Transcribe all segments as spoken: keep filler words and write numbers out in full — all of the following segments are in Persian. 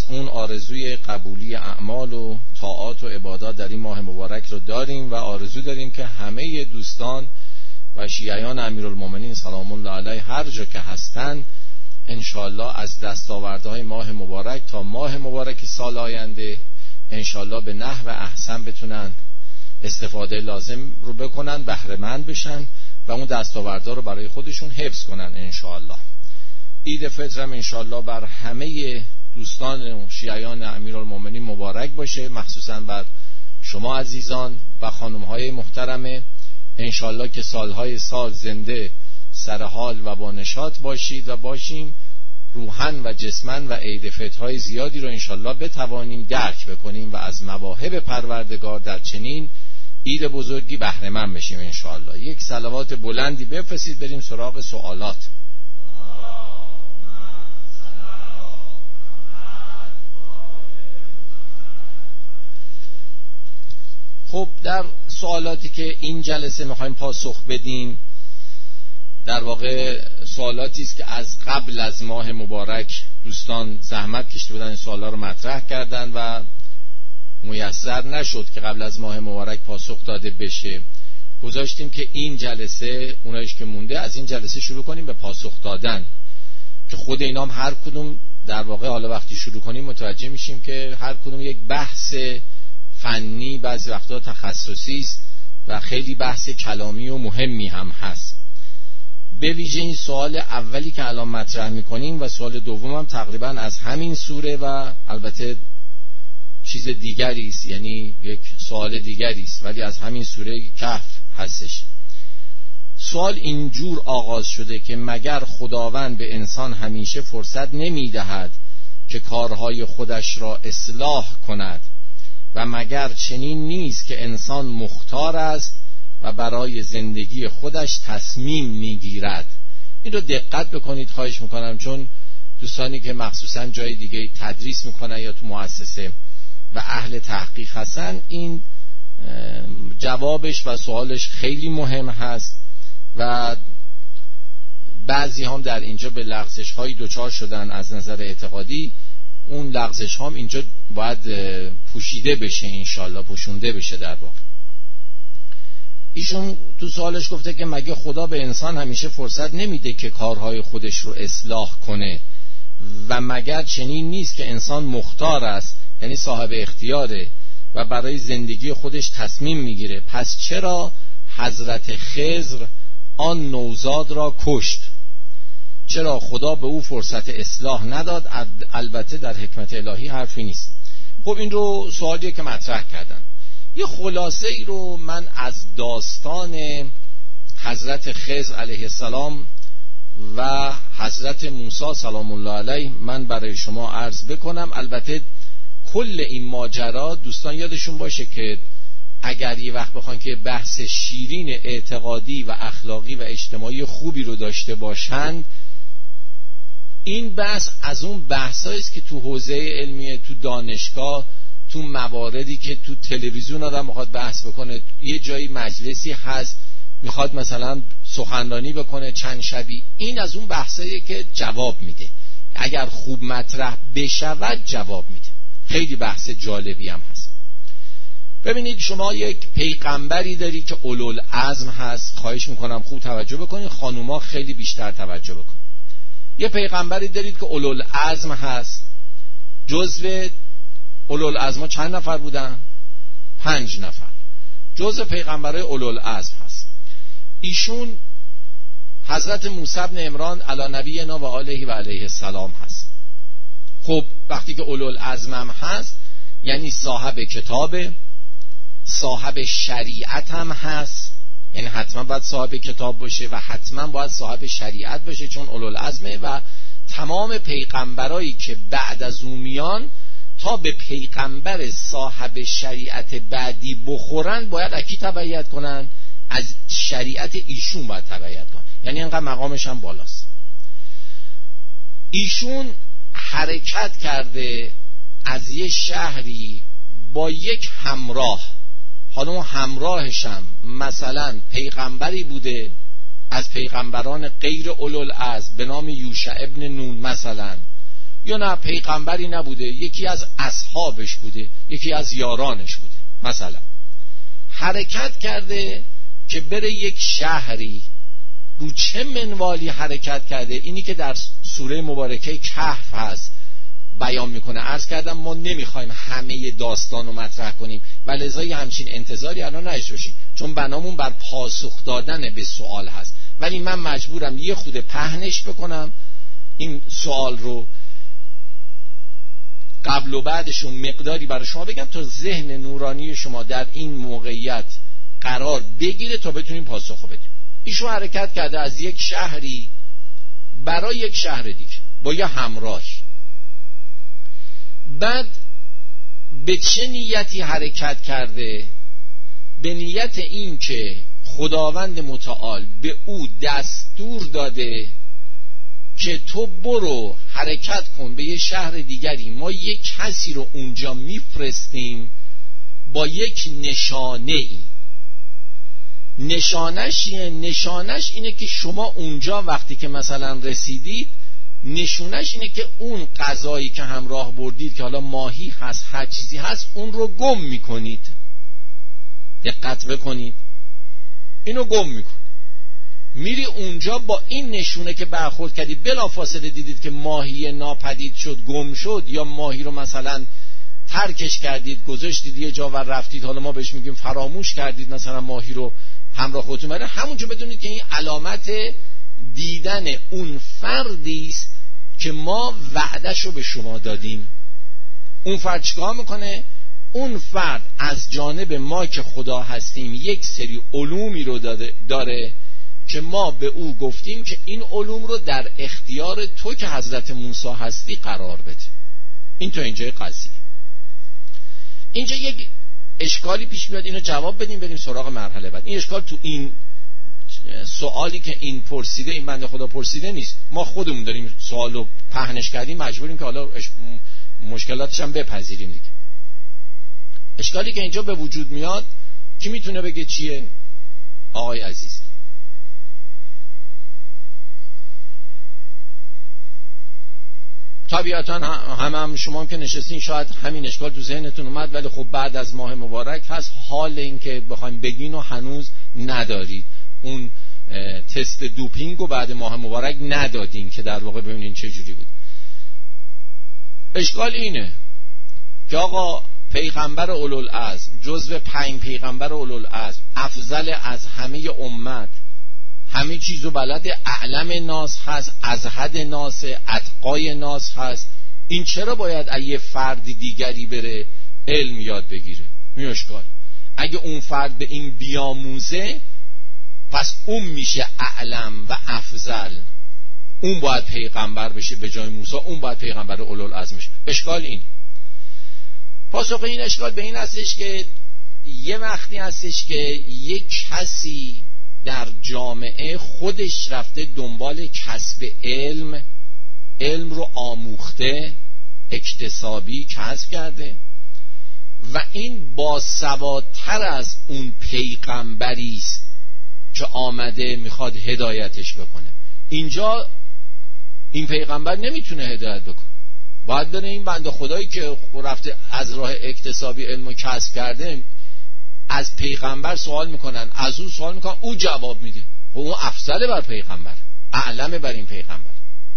اون آرزوی قبولی اعمال و طاعات و عبادات در این ماه مبارک رو داریم و آرزو داریم که همه دوستان و شیعیان امیرالمومنین سلام الله علیه هر جا که هستن انشالله از دستاوردهای ماه مبارک تا ماه مبارک سال آینده انشالله به نحو احسن بتونن استفاده لازم رو بکنن، بهره مند بشن و اون دستاوردها رو برای خودشون حفظ کنن انشالله. عید فطر هم انشالله بر همه دوستان و شیعیان امیرالمومنین مبارک باشه، مخصوصا بر شما عزیزان و خانمهای محترمه. انشالله که سالهای سال زنده سرحال و با نشاط باشید و باشیم، روحن و جسمن و عید فطرهای زیادی رو انشالله بتوانیم درک بکنیم و از مواهب پروردگار در چنین عید بزرگی بهره مند بشیم انشالله. یک صلوات بلندی بفرستید بریم سراغ سوالات. خب در سوالاتی که این جلسه میخوایم پاسخ بدیم در واقع سوالاتی است که از قبل از ماه مبارک دوستان زحمت کشیده بودن این سوالا رو مطرح کردن و میسر نشد که قبل از ماه مبارک پاسخ داده بشه. گذاشتیم که این جلسه اونایش که مونده از این جلسه شروع کنیم به پاسخ دادن که خود اینا هم هر کدوم در واقع حالا وقتی شروع کنیم متوجه میشیم که هر کدوم یک بحث فنی بعضی وقتا تخصصی است و خیلی بحث کلامی و مهمی هم هست. به ویژه این سوال اولی که الان مطرح میکنیم و سوال دوم هم تقریبا از همین سوره و البته چیز دیگری است، یعنی یک سوال دیگری است ولی از همین سوره کهف هستش. سوال اینجور آغاز شده که مگر خداوند به انسان همیشه فرصت نمیدهد که کارهای خودش را اصلاح کند و مگر چنین نیست که انسان مختار است و برای زندگی خودش تصمیم میگیرد؟ این رو دقت بکنید خواهش میکنم، چون دوستانی که مخصوصا جای دیگه تدریس میکنن یا تو مؤسسه و اهل تحقیق هستن این جوابش و سوالش خیلی مهم هست و بعضی هم در اینجا به لغزش هایی دچار شدن از نظر اعتقادی. اون لغزش هم اینجا باید پوشیده بشه، انشالله پوشونده بشه. در واقع ایشون تو سوالش گفته که مگه خدا به انسان همیشه فرصت نمیده که کارهای خودش رو اصلاح کنه و مگر چنین نیست که انسان مختار است، یعنی صاحب اختیاره و برای زندگی خودش تصمیم میگیره؟ پس چرا حضرت خضر آن نوزاد را کشت؟ چرا خدا به او فرصت اصلاح نداد؟ البته در حکمت الهی حرفی نیست. خب این رو سوالیه که مطرح کردن. یه خلاصه ای رو من از داستان حضرت خضر علیه السلام و حضرت موسی سلام الله علیه من برای شما عرض بکنم. البته کل این ماجرا دوستان یادشون باشه که اگر یه وقت بخوان که بحث شیرین اعتقادی و اخلاقی و اجتماعی خوبی رو داشته باشند، این بحث از اون بحثایی است که تو حوزه علمیه، تو دانشگاه، تو مواردی که تو تلویزیون آدم میخواد بحث بکنه، یه جایی مجلسی هست میخواد مثلا سخنرانی بکنه چند شبی، این از اون بحثاییه که جواب میده. اگر خوب مطرح بشود جواب میده. خیلی بحث جالبی هم هست. ببینید شما یک پیغمبری داری که اولوالعزم هست، خواهش میکنم خوب توجه بکنید، خانوما خیلی بیشتر توجه بکنید. یه پیغمبری دارید که اولوالعزم هست. جزو اولوالعزم چند نفر بودن؟ پنج نفر. جزو پیغمبرای اولوالعزم هست. ایشون حضرت موسی بن عمران علی نبینا و آله و علیه السلام هست. خب وقتی که اولوالعزم هم هست یعنی صاحب کتابه، صاحب شریعت هم هست، یعنی حتما باید صاحب کتاب باشه و حتما باید صاحب شریعت باشه چون اولوالعزمه و تمام پیغمبرایی که بعد از اون میان تا به پیغمبر صاحب شریعت بعدی بخورن باید اکی تبعیت کنن؟ از شریعت ایشون باید تبعیت کنن، یعنی اینقدر مقامش هم بالاست. ایشون حرکت کرده از یه شهری با یک همراه، حالا اون همراهش هم مثلا پیغمبری بوده از پیغمبران غیر اولوالعزم به نام یوشع ابن نون مثلا، یا نه پیغمبری نبوده، یکی از اصحابش بوده، یکی از یارانش بوده. مثلا حرکت کرده که بره یک شهری. رو چه منوالی حرکت کرده؟ اینی که در سوره مبارکه کهف هست بیان میکنه. عرض کردم ما نمیخوایم همه داستان رو مطرح کنیم و لذا همچین انتظاری الان نشته باشیم، چون بنامون بر پاسخ دادن به سوال هست. ولی من مجبورم یه خود پهنش بکنم این سوال رو، قبل و بعدشون مقداری برای شما بگم تا ذهن نورانی شما در این موقعیت قرار بگیره تا بتونیم پاسخ بدیم. ایشون حرکت کرده از یک شهری برای یک شهر دیگه با یه همراه. بعد به چه نیتی حرکت کرده؟ به نیت این که خداوند متعال به او دستور داده که تو برو حرکت کن به یه شهر دیگری، ما یک کسی رو اونجا میفرستیم با یک نشانه ای. نشانش نشانش اینه که شما اونجا وقتی که مثلا رسیدید، نشونش اینه که اون غذایی که همراه بردید که حالا ماهی هست هر چیزی هست اون رو گم میکنید. دقت بکنید، اینو گم میکنید. میری اونجا با این نشونه که برخورد کردید، بلافاصله دیدید که ماهی ناپدید شد، گم شد، یا ماهی رو مثلا ترکش کردید گذاشتید یه جا و رفتید، حالا ما بهش میگیم فراموش کردید مثلا ماهی رو همراه خودتون بره، همونجا بدونید که این علامت دیدن اون فردی است که ما وعدش رو به شما دادیم. اون فرد چیکار میکنه؟ اون فرد از جانب ما که خدا هستیم یک سری علومی رو داده داره که ما به او گفتیم که این علوم رو در اختیار تو که حضرت موسی هستی قرار بده. این تا اینجای قضیه. اینجا یک اشکالی پیش میاد، اینو جواب بدیم بریم سراغ مرحله بعد. این اشکال تو این سوالی که این پرسیده، این بنده خدا پرسیده نیست، ما خودمون داریم سوالو پهنش کردیم، مجبوریم که حالا مشکلاتش هم بپذیریم دیگه. اشکالی که اینجا به وجود میاد کی میتونه بگه چیه؟ آقای عزیز. طبیعتا هم, هم شما هم که نشستین شاید همین اشکال تو ذهنتون اومد، ولی خب بعد از ماه مبارک هست، حال این که بخوایم بگین و هنوز ندارید. اون تست دوپینگ رو بعد ماه مبارک ندادین که در واقع ببینین چه جوری بود. اشکال اینه که آقا پیغمبر اولوالعزم، جزو پنج پیغمبر اولوالعزم، افضل از همه امت، همه چیزو بلد، اعلم ناس هست، ازهد ناس، اتقای ناس هست، این چرا باید یه فرد دیگری بره علم یاد بگیره؟ این اشکال. اگه اون فرد به این بیاموزه پس اون میشه اعلم و افضل، اون باید پیغمبر بشه به جای موسی، اون باید پیغمبر اولوالعزم بشه. اشکال این. پاسخ این اشکال به این هستش که یه وقتی هستش که یک کسی در جامعه خودش رفته دنبال کسب علم، علم رو آموخته، اکتسابی کسب کرده و این باسوادتر از اون پیغمبری است که آمده میخواد هدایتش بکنه. اینجا این پیغمبر نمیتونه هدایت بکنه، باید بره این بنده خدایی که رفته از راه اکتسابی علم رو کسب کرده از پیغمبر سوال میکنن، از او سوال میکنن، او جواب میده. خب اون افضل بر پیغمبر، اعلم بر این پیغمبر.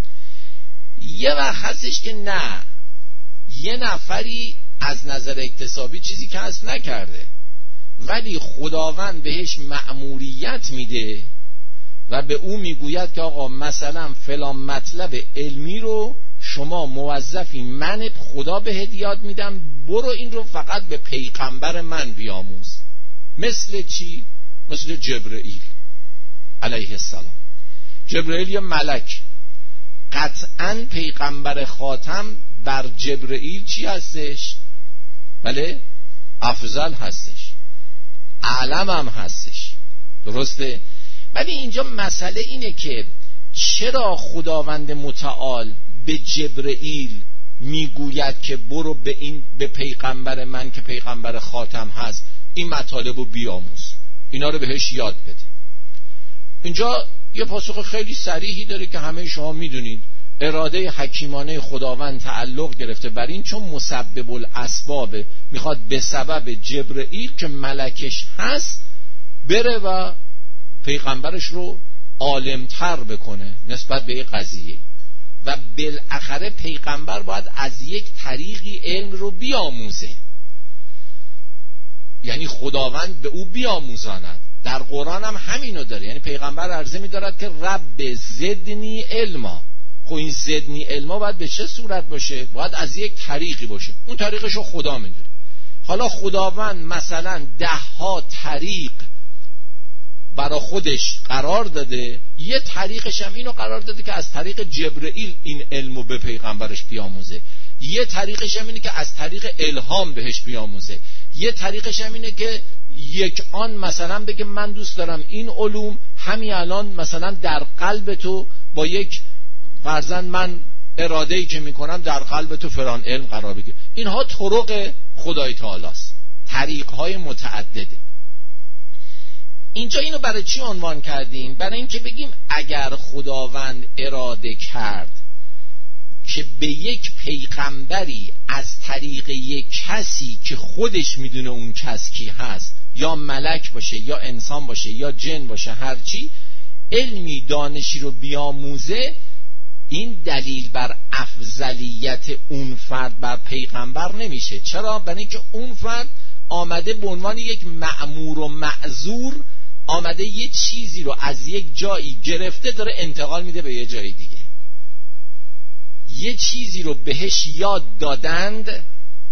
یه وقت هستش که نه، یه نفری از نظر اکتسابی چیزی کسب نکرده ولی خداوند بهش مأموریت میده و به او میگوید که آقا مثلا فلان مطلب علمی رو شما موظفی، من خدا به هدیات میدم، برو این رو فقط به پیغمبر من بیاموز. مثل چی؟ مثل جبرئیل علیه السلام. جبرئیل یه ملک، قطعا پیغمبر خاتم بر جبرئیل چی هستش؟ بله افضل هستش، اعلم هم هستش، درسته؟ ولی اینجا مسئله اینه که چرا خداوند متعال به جبرئیل میگوید که برو به این به پیغمبر من که پیغمبر خاتم هست این مطالب رو بیاموز، اینا رو بهش یاد بده؟ اینجا یه پاسخ خیلی صریحی داره که همه شما میدونید اراده حکیمانه خداوند تعلق گرفته بر این، چون مسبب الاسباب، میخواد به سبب جبرئیل که ملکش هست بره و پیغمبرش رو عالمتر بکنه نسبت به این قضیه، و بالاخره پیغمبر باید از یک طریقی علم رو بیاموزه، یعنی خداوند به او بیاموزاند. در قرآن هم همینو داره، یعنی پیغمبر عرضه می‌دارد که رب زدنی علما. خب این زدنی علما باید به چه صورت باشه؟ باید از یک طریقی باشه، اون طریقش رو خدا میدونه. حالا خداوند مثلا ده ها طریق برای خودش قرار داده، یه طریقش هم اینو قرار داده که از طریق جبرئیل این علمو به پیغمبرش بیاموزه، یه طریقش هم اینه که از طریق الهام بهش بیاموزه، یه طریقش هم اینه که یک آن مثلا بگه من دوست دارم این علوم همین الان مثلا در قلب تو با یک فرزند من اراده‌ای که میکنم در قلب تو فلان علم قرار بگیره. اینها طرق خدای تعالی است، طریق‌های متعدده. اینجا اینو برای چی عنوان کردیم؟ برای اینکه بگیم اگر خداوند اراده کرد که به یک پیغمبری از طریق یک کسی که خودش میدونه اون کس کی هست، یا ملک باشه یا انسان باشه یا جن باشه، هرچی، علمی دانشی رو بیاموزه، این دلیل بر افضلیت اون فرد بر پیغمبر نمیشه. چرا؟ برای اینکه اون فرد آمده به عنوان یک مأمور و معذور، آمده یه چیزی رو از یک جایی گرفته داره انتقال میده به یه جای دیگه، یه چیزی رو بهش یاد دادند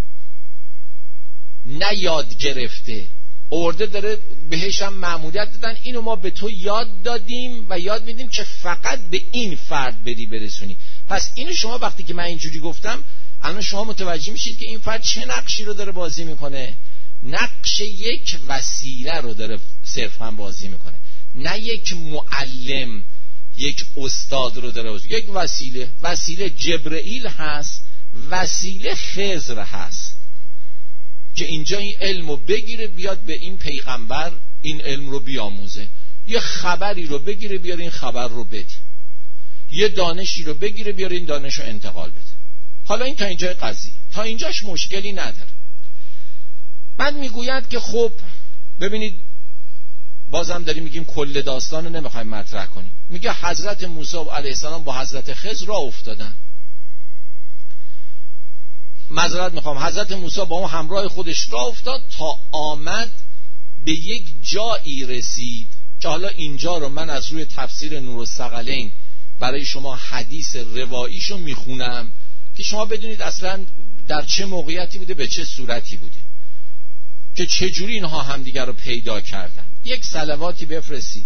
نه یاد گرفته، ارده داره بهش هم مأموریت دادن، اینو ما به تو یاد دادیم و یاد میدیم که فقط به این فرد بری برسونی. پس اینو شما وقتی که من اینجوری گفتم الان شما متوجه میشید که این فرد چه نقشی رو داره بازی میکنه. نقش یک وسیله رو داره صرفا بازی میکنه، نه یک معلم، یک استاد رو داره بازی. یک وسیله، وسیله جبرئیل هست، وسیله خضر هست که اینجا این علم رو بگیره بیاد به این پیغمبر این علم رو بیاموزه، یه خبری رو بگیره بیاره این خبر رو بده، یه دانشی رو بگیره بیاره این دانش رو انتقال بده. حالا این تا اینجای قضیه، تا اینجاش مشکلی نداره. من میگوید که خب ببینید، بازم داریم میگیم کل داستان رو نمیخوایم مطرح کنیم. میگه حضرت موسی علیه السلام با حضرت خضر راه افتادن. معذرت میخوام، حضرت موسی با اون همراه خودش راه افتاد تا آمد به یک جایی رسید که حالا اینجا رو من از روی تفسیر نورالثقلین برای شما حدیث رواییشو میخونم که شما بدونید اصلا در چه موقعیتی بوده، به چه صورتی بوده، که چجوری اینها همدیگر رو پیدا کردن. یک صلواتی بفرستید.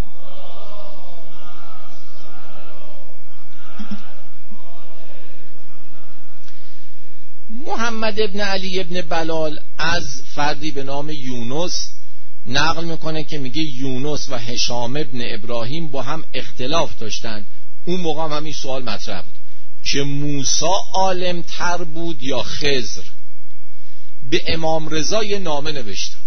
محمد ابن علی ابن بلال از فردی به نام یونس نقل میکنه که میگه یونس و هشام ابن ابراهیم با هم اختلاف داشتن. اون موقع هم همین سوال مطرح بود که موسی عالم تر بود یا خضر. به امام رضا یه نامه نوشتن،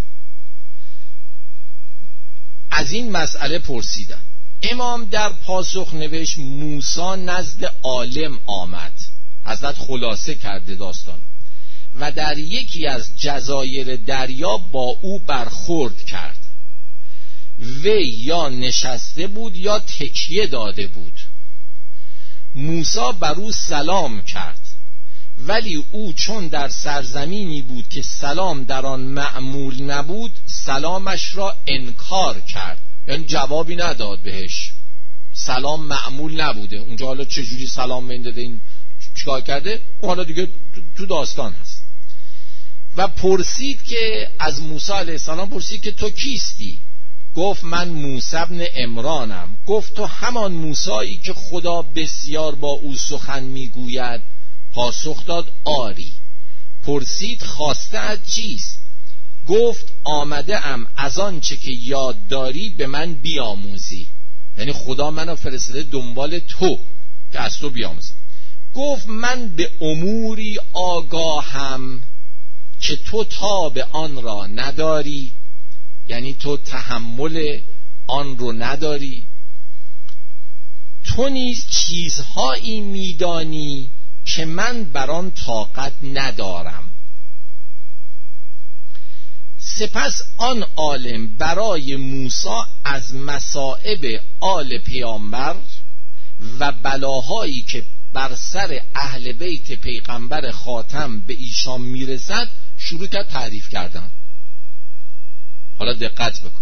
از این مسئله پرسیدن. امام در پاسخ نوشت موسی نزد عالم آمد. حضرت خلاصه کرده داستان و در یکی از جزایر دریا با او برخورد کرد. وی یا نشسته بود یا تکیه داده بود. موسی بر او سلام کرد، ولی او چون در سرزمینی بود که سلام در آن معمول نبود سلامش را انکار کرد، یعنی جوابی نداد بهش. سلام معمول نبوده اونجا، حالا چجوری سلام بین داده، این چیکار کرده، اون حالا دیگه تو داستان هست. و پرسید که از موسی علیه السلام پرسید که تو کیستی؟ گفت من موسی ابن عمرانم. گفت تو همان موسایی که خدا بسیار با او سخن میگوید؟ پاسخ داد آری. پرسید خواسته ات چیست؟ گفت آمده ام از آن چه که یاد داری به من بیاموزی، یعنی خدا منو فرستاده دنبال تو که از تو بیاموزم. گفت من به اموری آگاهم که تو تاب آن را نداری، یعنی تو تحمل آن رو نداری، تو نیز چیزهایی میدانی که من بر آن طاقت ندارم. سپس آن عالم برای موسی از مصائب آل پیامبر و بلاهایی که بر سر اهل بیت پیغمبر خاتم به ایشان میرسد شروع کرد تعریف کردن. حالا دقت بکن،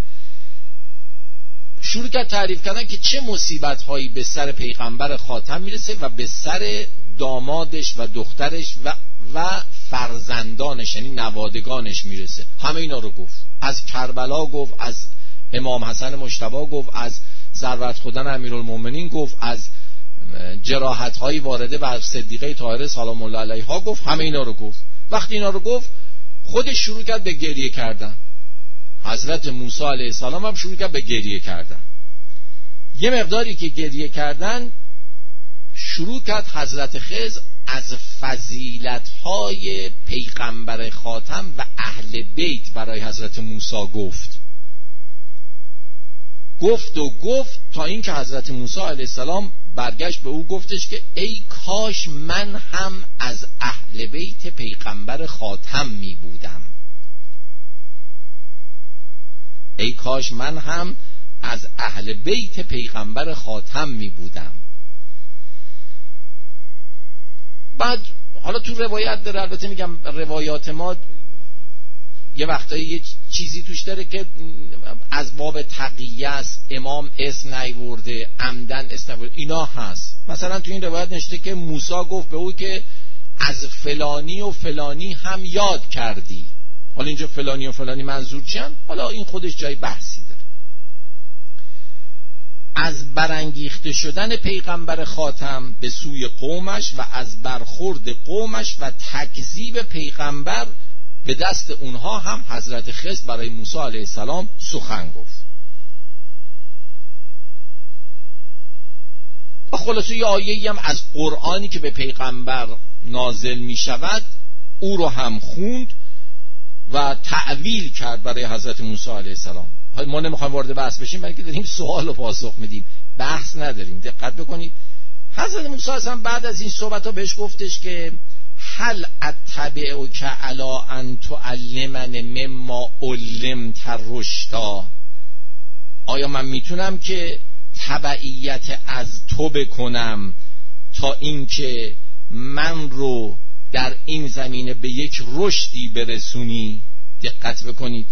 شروع کرد تعریف کردن که چه مصیبت هایی به سر پیغمبر خاتم میرسه و به سر دامادش و دخترش و و فرزندانش یعنی نوادگانش میرسه. همه اینا رو گفت، از کربلا گفت، از امام حسن مجتبی گفت، از ذروت خودن امیرالمومنین گفت، از جراحت هایی وارده بر صدیقه طاهره سلام الله علیها گفت. همه اینا رو گفت. وقتی اینا رو گفت خودش شروع کرد به گریه کردن. حضرت موسی علیه السلام هم شروع کرد به گریه کردن. یه مقداری که گریه کردن شروع کرد حضرت خضر از فضیلت‌های پیغمبر خاتم و اهل بیت برای حضرت موسی گفت گفت و گفت تا اینکه حضرت موسی علیه السلام برگشت به او گفتش که ای کاش من هم از اهل بیت پیغمبر خاتم می بودم. ای کاش من هم از اهل بیت پیغمبر خاتم می بودم. بعد حالا تو روایت داره، البته میگم روایات ما یه وقتایی یه چیزی توش داره که از باب تقیه است، امام اسم نیورده، عمدن اسم نیورده، اینا هست. مثلا تو این روایت نشته که موسی گفت به او که از فلانی و فلانی هم یاد کردی. حالا اینجا فلانی و فلانی منظور چیان؟ حالا این خودش جای بحثی داره. از برانگیخته شدن پیغمبر خاتم به سوی قومش و از برخورد قومش و تکذیب پیغمبر به دست اونها هم حضرت خضر برای موسی علیه السلام سخن گفت. و خلاصه یه آیه‌ای هم از قرآنی که به پیغمبر نازل می شود او رو هم خوند و تعویل کرد برای حضرت موسی علیه السلام. ما نمیخوایم وارد بحث بشیم، بلکه داریم سوال و پاسخ میدیم، بحث نداریم. دقت بکنید حضرت موسی اصلا بعد از این صحبت ها بهش گفتش که هل اتبعک علی ان تعلمن مما علمت رشدا، آیا من میتونم که تبعیت از تو بکنم تا اینکه من رو در این زمینه به یک رشدی برسونی؟ دقت بکنید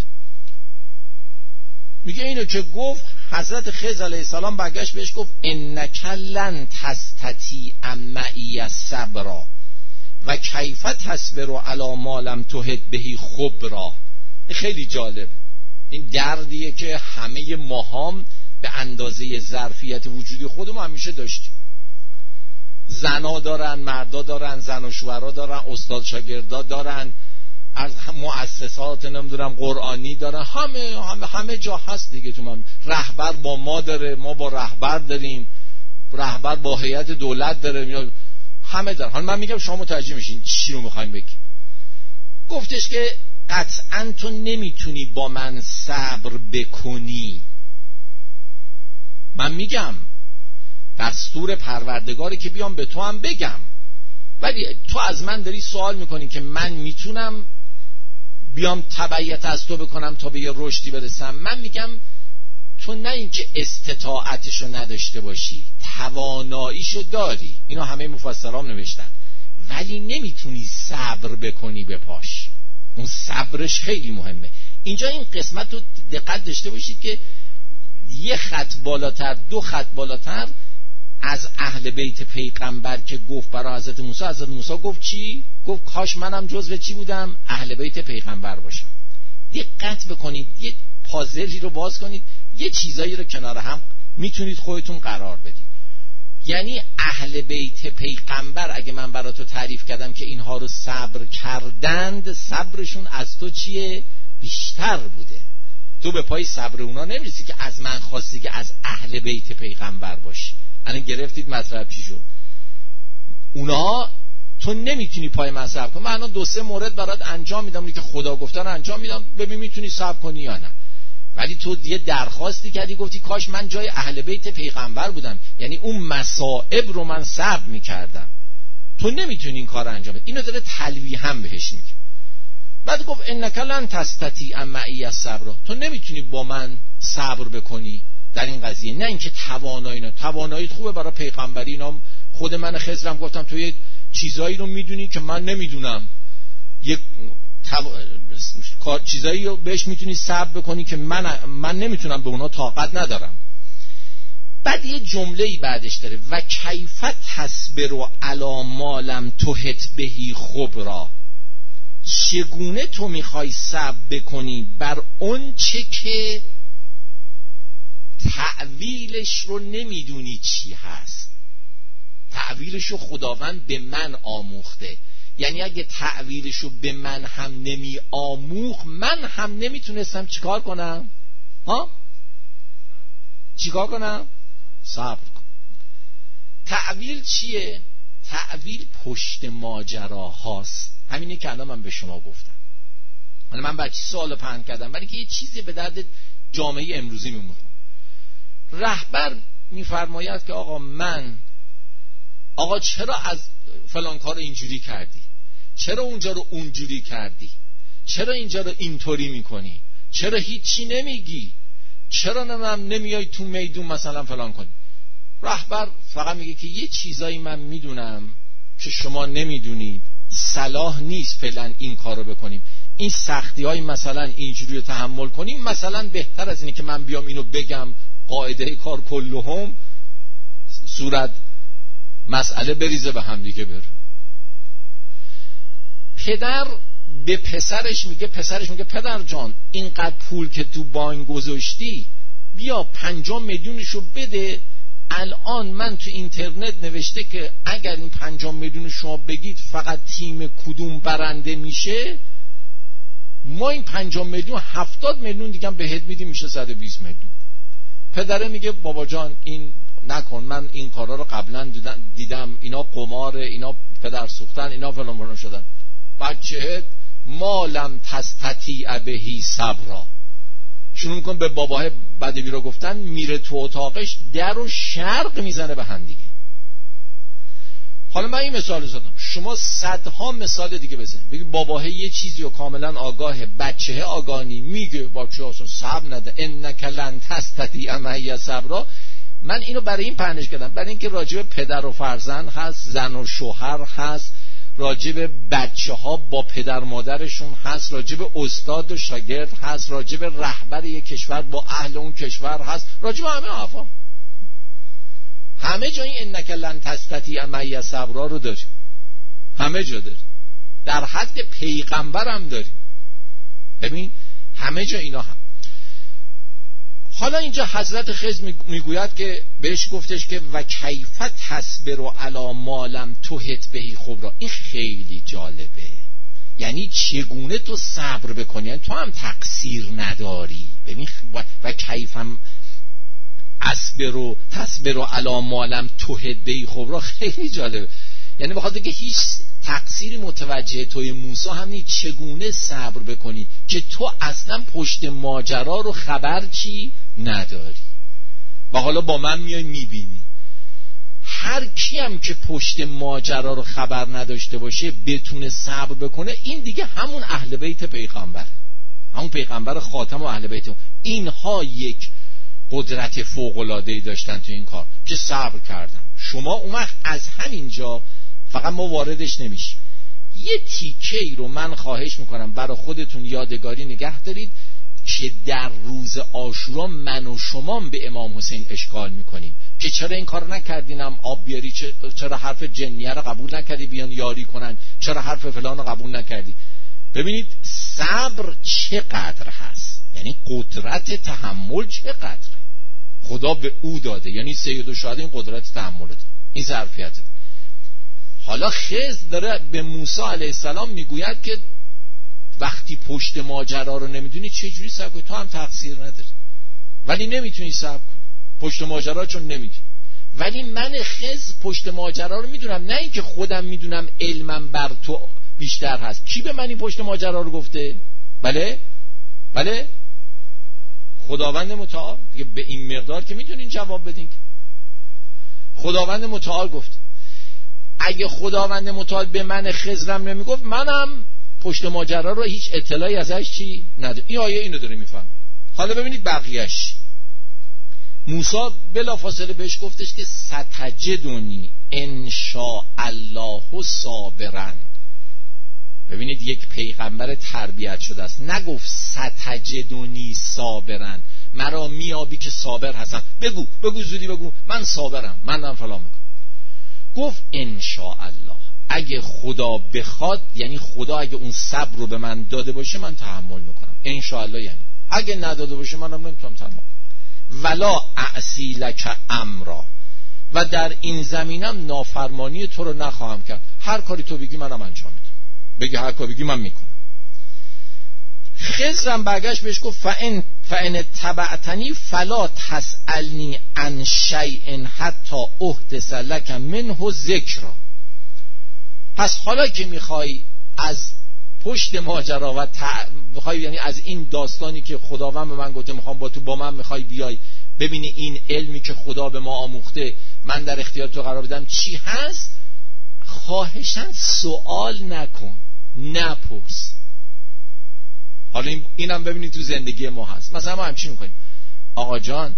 میگه اینو که گفت حضرت خضر علیه السلام برگشت بهش گفت انک لن تستطیع معی صبرا و کیف تصبر علی ما لم تحط بهی خبرا. خیلی جالب، این دردیه که همه ماهام به اندازه ظرفیت وجودی خودمون همیشه داشتیم. زنا دارن، مردا دارن، زن و شوهرها دارن، استاد شاگردا دارن، از مؤسسات نمیدونم قرآنی دارن، همه همه همه جا هست دیگه. تو من رهبر با ما داره، ما با رهبر داریم، رهبر با هیئت دولت داره، همه دارن. حالا من میگم شما متوجه میشین چی رو میخوایم بگیم. گفتش که قطعا تو نمیتونی با من صبر بکنی. من میگم دستور پروردگاری که بیام به تو هم بگم، ولی تو از من داری سوال میکنی که من میتونم بیام تبعیت از تو بکنم تا به یه رشدی برسم. من میگم تو نه اینکه استطاعتشو نداشته باشی، تواناییشو داری، اینا همه مفسرام نوشتن، ولی نمیتونی صبر بکنی به پاش. اون صبرش خیلی مهمه. اینجا این قسمت رو دقت داشته باشید که یه خط بالاتر، دو خط بالاتر از اهل بیت پیغمبر که گفت برای حضرت موسی، حضرت موسی گفت چی؟ گفت کاش منم جزو چی بودم؟ اهل بیت پیغمبر باشم. دقت بکنید، یه پازلی رو باز کنید، یه چیزایی رو کنار هم میتونید خودتون قرار بدید. یعنی اهل بیت پیغمبر اگه من برای تو تعریف کردم که اینها رو صبر کردند، صبرشون از تو چیه؟ بیشتر بوده. تو به پای صبر اونا نمیرسی که از من خواستی که از اهل بیت پیغمبر باشی. الان گرفتید مطلب چی شد؟ اونا تو نمیتونی پای من صبر کنی. من الان دو سه مورد برات انجام میدم که خدا گفته رو انجام میدم، ببین میتونی صبر کنی یا نه. ولی تو یه درخواستی کردی، گفتی کاش من جای اهل بیت پیغمبر بودم، یعنی اون مصائب رو من صبر میکردم. تو نمیتونی این کار انجام بدی. اینو داره تلویحا بهش میگه. بعد گفت انک لن تستطیع معی الصبر، تو نمیتونی با من صبر بکنی در این قضیه. نه اینکه توانایی نه، توانایی خوبه برای پیغمبری، اینا خود من خضرم گفتم تو یه چیزایی رو میدونی که من نمیدونم، یک تو... چیزایی رو بهش میتونی صبر بکنی که من من نمیتونم، به اونا طاقت ندارم. بعد یه جمله‌ای بعدش داره و کیف تصبر علی ما لم تحط بهی خبرا، چگونه تو میخوای صبر بکنی بر اون چه که تعویلش رو نمیدونی چی هست. تعویلش رو خداوند به من آموخته، یعنی اگه تعویلش رو به من هم نمی آموخ، من هم نمیتونستم چیکار کنم؟ ها؟ چیکار کنم؟ صبر کن. تعویل چیه؟ تعویل پشت ماجرا هاست. همینه که الان من به شما گفتم. حالا من بچه سوال پهن کردم ولی که یه چیزی به درد جامعه امروزی میمونه. رهبر میفرماید که آقا من آقا چرا از فلان کار اینجوری کردی؟ چرا اونجا رو اونجوری کردی؟ چرا اینجا رو اینطوری میکنی؟ چرا هیچی نمیگی؟ چرا نمیم نمیای تو میدون مثلا فلان کنی؟ رهبر فقط میگه که یه چیزایی من میدونم که شما نمیدونید، صلاح نیست فعلا این کارو بکنیم، این سختی های مثلا اینجوری رو تحمل کنیم، مثلا بهتر از اینه که من بیام اینو بگم قاعده کار کلهم صورت مسئله بریزه به هم دیگه بره. پدر به پسرش میگه پسرش میگه پدر جان اینقدر پول که تو بانک گذاشتی بیا پنجاه میلیونشو بده، الان من تو اینترنت نوشته که اگر این پنجاه میلیون شما بگید فقط تیم کدوم برنده میشه، ما این پنجاه میلیون هفتاد میلیون دیگه هم بهت میدیم، میشه صد و بیست میلیون. پدره میگه بابا جان این نکن، من این کارا رو قبلا دیدم، اینا قماره، اینا پدر سوختن، اینا فلان فلان شدن. بچه‌ت ما لم تستطیع بهی صبرا، شروع میکن به باباه بدوی رو گفتن، میره تو اتاقش در و شرق میزنه به هم دیگه. حالا من این مثال زدم، شما صدها مثال دیگه بزن. بگی باباه یه چیزی رو کاملا آگاهه، بچه آگاهی میگه بچه اصلا صبر نده، انک لن تستطیع معی صبرا. من اینو برای این پهنش کردم، برای اینکه راجب پدر و فرزند هست، زن و شوهر هست، راجب بچه ها با پدر مادرشون هست، راجب استاد و شاگرد هست، راجب رهبر یک کشور با اهل اون کشور هست، راجب همه حرفا، همه جا این انک لن تستطیع معی صبرا رو داریم، همه جا داریم، در حد پیغمبر هم داریم. ببین همه جا اینا هم. حالا اینجا حضرت خضر میگوید که بهش گفتش که و کیف تصبر علی ما لم تحط بهی خبرا. این خیلی جالبه، یعنی چگونه تو صبر بکنی، یعنی تو هم تقصیر نداری. ببین و کیف اصبر و تصبر علی ما لم تحط بهی خبرا خیلی جالبه، یعنی بخاطر که هیچ تقصیری متوجه توی موسی هم نیست، چگونه صبر بکنی که تو اصلا پشت ماجرا رو خبر چی نداری و حالا با من میای میبینی. هر کی هم که پشت ماجرا رو خبر نداشته باشه بتونه صبر بکنه، این دیگه همون اهل بیت پیغمبره، همون پیغمبر خاتم و اهل بیت. اینها یک قدرت فوق‌العاده‌ای داشتن تو این کار که صبر کردن. شما اون وقت از همینجا فقط ما واردش نمیشیم. یه تیکه‌ای رو من خواهش میکنم برای خودتون یادگاری نگه دارید که در روز عاشورا من و شما به امام حسین اشکال میکنیم که چرا این کار نکردینم آب بیاری، چرا حرف جنیه رو قبول نکردی بیان یاری کنن، چرا حرف فلان رو قبول نکردی. ببینید صبر چقدر هست، یعنی قدرت تحمل چقدره خدا به او داده، یعنی سید الشهدا این قدرت تحمل داده، این ظرفیت داده. حالا خضر داره به موسی علیه السلام میگوید که وقتی پشت ماجرا رو نمیدونی چجوری صبر کنی، تو هم تقصیر نداری ولی نمیتونی صبر کنی پشت ماجرا چون نمیدونی. ولی من خضر پشت ماجرا رو میدونم، نه اینکه خودم میدونم علمم بر تو بیشتر هست. کی به من این پشت ماجرا رو گفته؟ بله بله خداوند متعال دیگه به این مقدار که میتونین جواب بدین. خداوند متعال گفت اگه خداوند متعال به من خضرم نمیگفت منم پشت ماجرا رو هیچ اطلاعی ازش چی نداره. این آیه اینو داره میفهم. حالا ببینید بقیهش. موسی بلافاصله بهش گفتش که ستجدونی ان شاء الله صابرا. ببینید یک پیغمبر تربیت شده است نگفت ستجدونی صابرا، مرا میابی که صابر هستم، بگو بگو زودی بگو من صابرم، من دارم فلان میکنم. گفت ان شاء الله، اگه خدا بخواد، یعنی خدا اگه اون صبر رو به من داده باشه من تحمل میکنم. ان شاء الله یعنی اگه نداده باشه منم نمیتونم تحمل. ولا اعصی لک امرا، و در این زمینم نافرمانی تو رو نخواهم کرد. هر کاری تو بگی منم انجام میدم، بگی هر کاری بگی من میکنم. خضرم برگشت بهش گفت فان فان تبعتنی فلا تسالنی عن شیء حتی احدث لک منه ذکرا. پس حالا که میخوای از پشت ماجرا و تع... میخوای یعنی از این داستانی که خداوند به من گفته میخوام با تو با من میخوای بیای ببینی این علمی که خدا به ما آموخته من در اختیار تو قرار بدم چی هست، خواهشاً سوال نکن، نپرس. حالا این اینم ببینید تو زندگی ما هست. مثلا ما هم چی میکنیم؟ آقا جان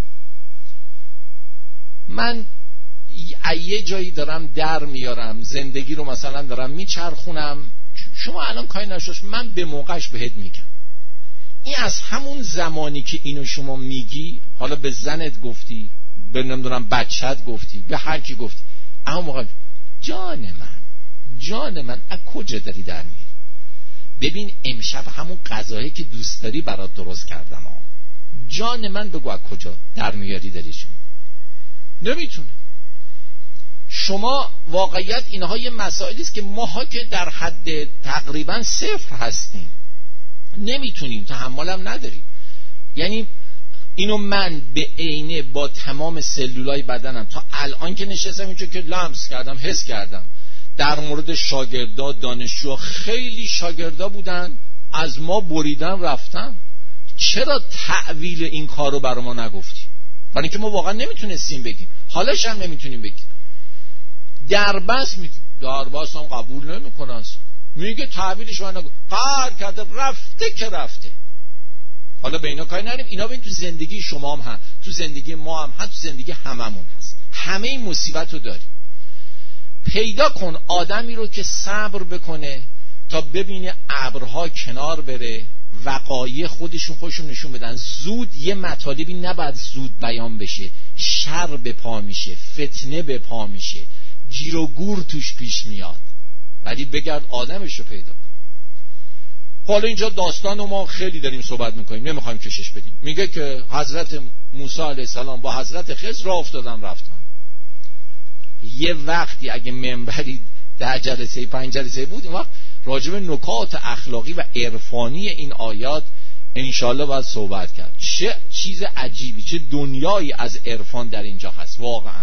من یه جایی دارم در میارم، زندگی رو مثلا دارم میچرخونم، شما الان کاری نشوش، من به موقعش بهت میگم. این از همون زمانی که اینو شما میگی، حالا به زنت گفتی، به نمیدونم بچت گفتی، به هر کی گفتی، اما موقع جان من جان من از کجا داری در میاری؟ ببین امشب همون غذایی که دوست داری برات درست کردم ها. جان من بگو از کجا در میاری داری شما؟ نمیتونه. شما واقعیت اینها یه مسائلی است که ماها که در حد تقریبا صفر هستیم نمیتونیم، تحملم نداریم. یعنی اینو من به عینه با تمام سلولای بدنم تا الان که نشستم اینجا که لمس کردم، حس کردم. در مورد شاگردا، دانشجو، خیلی شاگردا بودن از ما بریدن رفتن. چرا تعویل این کار رو برای ما نگفتی؟ برای اینکه ما واقعا نمیتونستیم بگیم، حالش هم نمیتونیم بگیم. دربست می دربست هم قبول نمیکنه اصلا، میگه تعویلش رو نگو، قهر کرده رفته که رفته. حالا به اینا کاری نداریم، اینا ببین تو زندگی شما هم هست، تو زندگی ما هم هست، تو زندگی هممون هست. همه این مصیبت رو داریم. پیدا کن آدمی رو که صبر بکنه تا ببینه ابرها کنار بره، وقایع خودشون خودشون نشون بدن. زود یه مطالبی نباید زود بیان بشه، شر به پا میشه، فتنه به پا میشه، گیر و گور توش پیش میاد. ولی بگرد آدمش رو پیدا کن. حالا اینجا داستان رو ما خیلی داریم صحبت میکنیم، نمیخوایم کشش بدیم. میگه که حضرت موسی علیه السلام با حضرت خضر راه افتادن رفتن. یه وقتی اگه منبری ده جلسه پنج جلسه بود، اون وقت راجب نکات اخلاقی و عرفانی این آیات انشالله باید صحبت کرد. چه چیز عجیبی، چه دنیایی از عرفان در اینجا هست واقعا.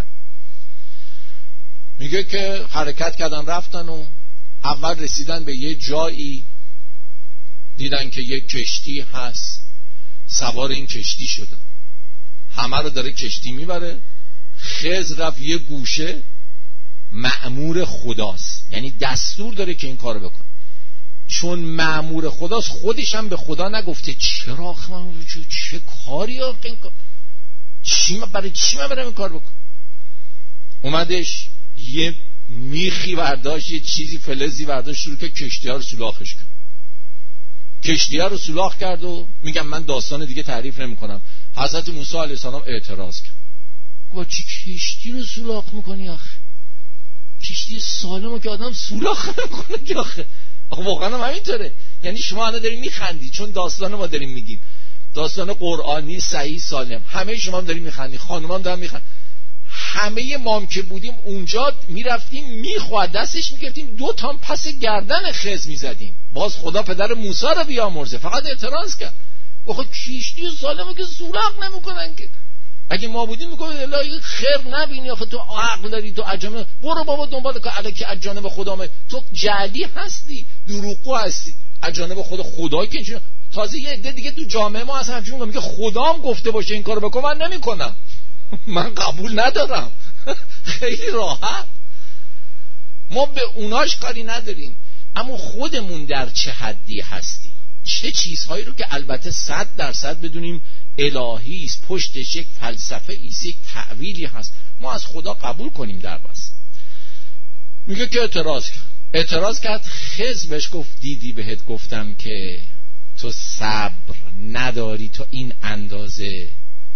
میگه که حرکت کردن رفتن و اول رسیدن به یه جایی، دیدن که یه کشتی هست، سوار این کشتی شدن، همه رو داره کشتی میبره. خضر رفت یه گوشه، مأمور خداست، یعنی دستور داره که این کارو بکن. چون مأمور خداست خودش هم به خدا نگفته چرا من چه کاری آقا چی من برای چی من برم این کار بکن. اومدش یه میخی برداشت، یه چیزی فلزی برداشت، شروع که کشتی ها رو سولاخش کرد. کشتی ها رو سولاخ کرد و میگم من داستان دیگه تعریف نمی کنم. حضرت موسی علیه السلام اعتراض کرد، با چی کشتی رو سولاخ میکنی آخه؟ کشتی سالمو که آدم سولاخ نمیکنه که آخه. آخه واقعا هم همینطوره. یعنی شما الان دارین میخندی چون داستان ما داریم میگیم، داستان قرآنی صحیح سالم، همه شما هم دارین میخندی، خانوما هم دارن میخند. همه ما هم که بودیم اونجا میرفتیم میخواد دستش میگرفتیم دو تا پس گردن خضر میزدیم، باز خدا پدر موسی رو بیامرزه. فقط اعتراض کرد، آخه کشتی سالمو که سوراخ نمیکنن که. اگه ما بودیم میگم الهی خیر نبینی، آخه تو عقل داری، تو عجمه، برو بابا دنبال که الکی از جانب خدا، تو جعلی هستی، دروغگو هستی. از جانب خدا خدایی که اینجوری تازه یه عده دیگه تو جامعه ما اصلا همچون میگه خدام گفته باشه این کارو بکن من نمیکنم من قبول ندارم. خیلی راحت. ما به اوناش کاری نداریم، اما خودمون در چه حدی هستیم، چه چیزهایی رو که البته صد درصد بدونیم الهی است، پشتش یک فلسفه است، یک تعویلی هست، ما از خدا قبول کنیم در بس. میگه که اعتراض کرد اعتراض کرد خضر بهش گفت دیدی بهت گفتم که تو صبر نداری تو این اندازه.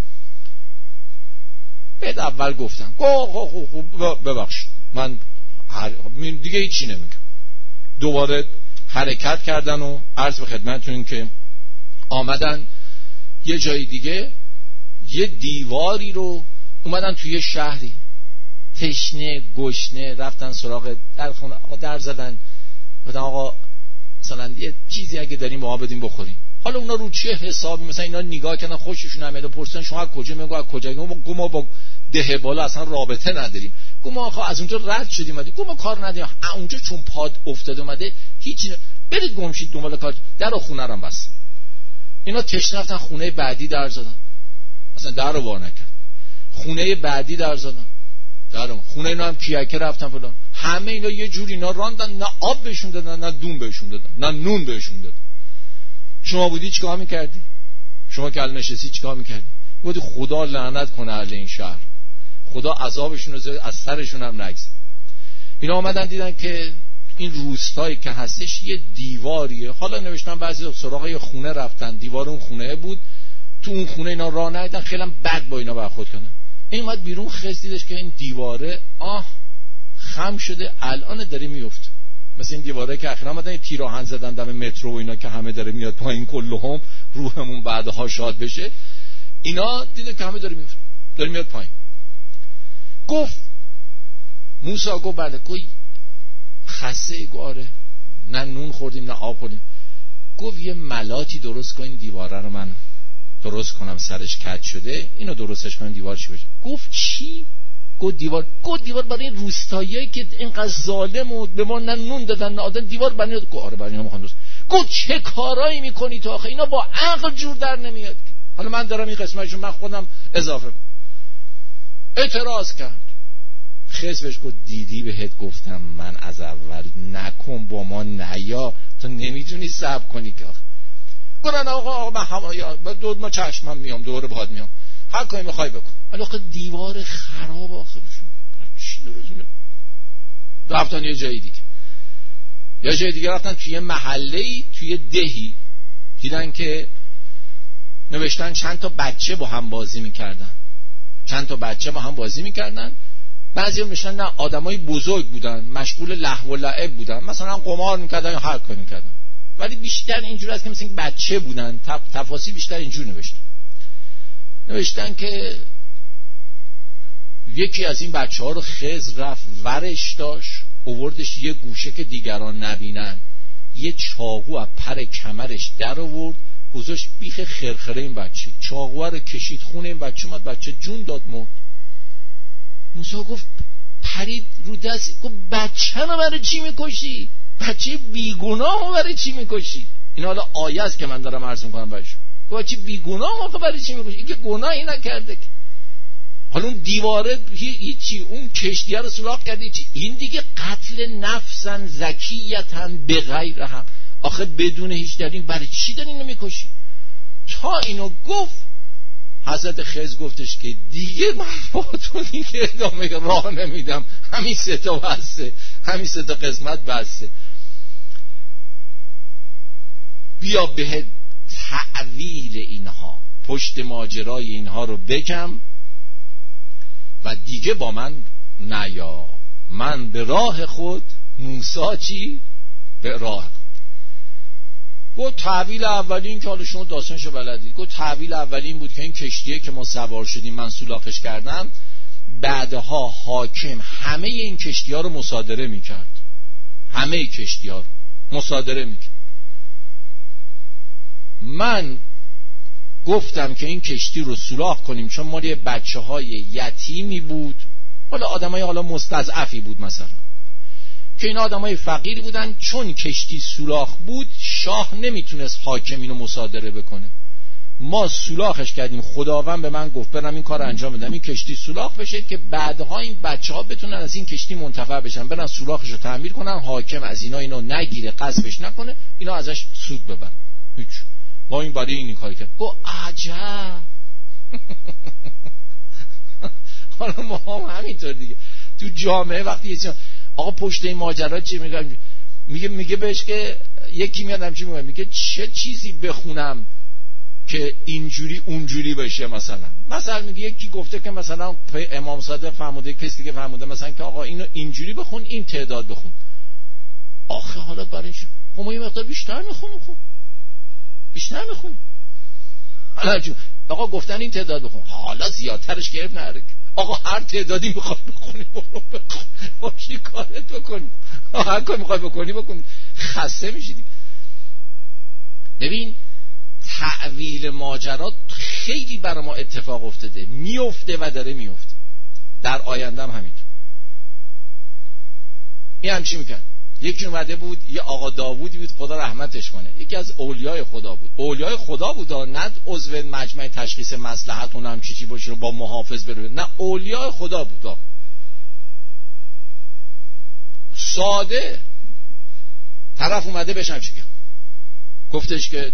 بهت اول گفتم ببخش من دیگه هیچی نمیگم. دوباره حرکت کردن و عرض به خدمتتون که آمدن یه جای دیگه، یه دیواری رو اومدن توی شهری تشنه گشنه، رفتن سراغ در خونه، آقا در زدن گفتن آقا مثلا یه چیزی اگه داریم ما بدیم بخوریم. حالا اونا رو چه حسابی مثلا اینا نگاه کردن خوششون اومد و پرسیدن شما از کجا؟ میگن از کجا؟ گفتم ما با ده بالا اصلا رابطه نداریم. گفتم ما آخه از اونجا رد شدیم اومدیم. گفتم ما کار نداریم اونجا چون پاد افتاده اومده هیچ، برید گم شید دنبال کار. در خونه رو بس. اینا تشنه رفتن خونه بعدی در زدن، اصلا در رو وا نکرد. خونه بعدی در زدن، در خونه اینا هم کیکه رفتن فلان. همه اینا یه جوری اینا راندن، نه آب بهشون دادن نه دون بهشون دادن نه نون بهشون دادن. شما بودی چیکار میکردی؟ شما که نشستی چیکار میکردی؟ بودی خدا لعنت کنه اهل این شهر، خدا عذابشون رو از سرشون هم نگذره. اینا آمدن دیدن که این روستایی که هستش یه دیواریه. حالا نوشتن بعضی سراغ یه خونه رفتن، دیوار اون خونه بود، تو اون خونه اینا راه ندیدن، خیلی هم بد با اینا برخورد کردن. این اومد بیرون خست دیدش که این دیواره آه خم شده الان داره میفته. مثل این دیواره که اخیراً اومدن تیر آهن زدن دم مترو و اینا که همه داره میاد پایین کلهم، روحمون بعدها شاد بشه. اینا دیده که همه داره میفته، داره میاد پایین. گفت موسی گفت بله. گفت خسته گاره، نه نون خوردیم نه آب خوردیم. گفت یه ملاتی درست کن این دیواره رو من درست کنم، سرش کج شده، اینو درستش کنم دیوارش بشه. گفت چی؟ گفت دیوار. گفت دیوار برای این روستاییایی که اینقدر ظالم و به ما نه نون دادن نه آدم، دیوار برای گفت آره برای اینا میخوام درست. گفت چه کارایی میکنی تو آخه؟ اینا با عقل جور در نمیاد. حالا من دارم این قسمتشو من خودم اضافه کنم. اعتراض کرد. خضرش گفت دیدی بهت گفتم من از اول نکن با ما نیا، تو نمیتونی صبر کنی که آخه. گفتن آقا آقا من همایا دو ما چشمم میام دوره باد میام هر کاری میخوای بکن. ولی آخه دیوار خراب آخه بشون چی درست. رفتن یه جای دیگه، یه جای دیگه رفتن توی محله‌ای توی دهی، دیدن که نوشتن چند تا بچه با هم بازی میکردن، چند تا بچه با هم بازی میکردن. بعضی هم نوشتن نه آدمای بزرگ بودن مشغول لهو و لعب بودن، مثلا قمار میکردن یا هر کاری میکردن، ولی بیشتر اینجوری است که مثلا بچه بودن. تفاصیل بیشتر اینجور نوشتن. نوشتن که یکی از این بچه ها رو خضر رفت ورش داشت اووردش یه گوشه که دیگران نبینن، یه چاقو از پر کمرش در آورد گذاشت بیخ خرخره این بچه، چاقو رو کشید خون این بچه، اومد بچه جون داد مرد. موسی گفت پرید رو دست، گفت بچه رو برای چی میکشی؟ بچه بیگناه رو برای چی میکشی؟ این حالا آیه است که من دارم عرض میکنم برش. گفت بچه بیگناه رو برای چی میکشی؟ این که گناهی نکرده که. حالا اون دیواره هیچی، اون کشتیه رو سوراخ کرده هیچی. این دیگه قتل نفسن زکیتن به غیر حق. آخه بدون هیچ دلیل برای چی داری اینو میکشی؟ تا اینو گفت حضرت خضر گفتش که دیگه من با تو دیگه ادامه راه نمیدم، همین سه تا بسته، همین سه تا قسمت بسته. بیا به تعویل اینها، پشت ماجرای اینها رو بگم و دیگه با من نیا. من به راه خود، موسی چی؟ به راه خود. گفت تعویل اولین که حالا شما داستانشو بلدید، گفت تعویل اولین بود که این کشتیه که ما سوار شدیم من سولاخش کردم، بعدها حاکم همه این کشتی ها رو مصادره میکرد، همه کشتی ها رو مصادره میکرد. من گفتم که این کشتی رو سوراخ کنیم چون مال یه بچه های یتیمی بود، حالا آدم های حالا مستضعفی بود مثلا. که این آدمای فقیری بودن، چون کشتی سوراخ بود شاه نمیتونست حاکم اینو مصادره بکنه، ما سولاخش کردیم، خداوند به من گفت برم این کار انجام بدم، این کشتی سولاخ بشه که بعدها این بچه‌ها بتونن از این کشتی منتفع بشن، برن سولاخش رو تعمیر کنن، حاکم از اینا اینو نگیره، غصبش نکنه، اینا ازش سود ببرن. هیچ، ما این برای این کاری کرد. گفت عجب. حالا ما هم همینطور دیگه تو جامعه وقتی یه آقا پشت این ماجرا چی میگه، میگه میگه بهش که یکی میاد همچین میگه میگه چه چیزی بخونم که اینجوری اونجوری بشه، مثلا مثلا میگه یکی گفته که مثلا امام صادق فرموده، کسی که فرموده مثلا که آقا اینو اینجوری بخون، این تعداد بخون. آخه حالا برای چی؟ خب ما یه مقدار بیشتر میخونیم، خب بیشتر میخونیم. حالا آقا گفتن این تعداد بخون، حالا زیادترش گرفت نره، آقا هر تعدادی میخواد بخونی برو بخون، باشی کارت بکنی، هر کاری میخواد بکنی بکنی، خسته میشیدی. ببین تعویل ماجرات خیلی برای ما اتفاق افتاده، میفته و داره میفته، در آینده هم همینطور. این هم چی میکرد؟ یکی اومده بود، یه آقا داوودی بود، خدا رحمتش کنه، یکی از اولیای خدا بود، اولیای خدا بود، نه عضو مجمع تشخیص مصلحت اون هم چی چی باشه با محافظ بره، نه اولیای خدا بود. ساده طرف اومده بهش چی کرد؟ گفتش که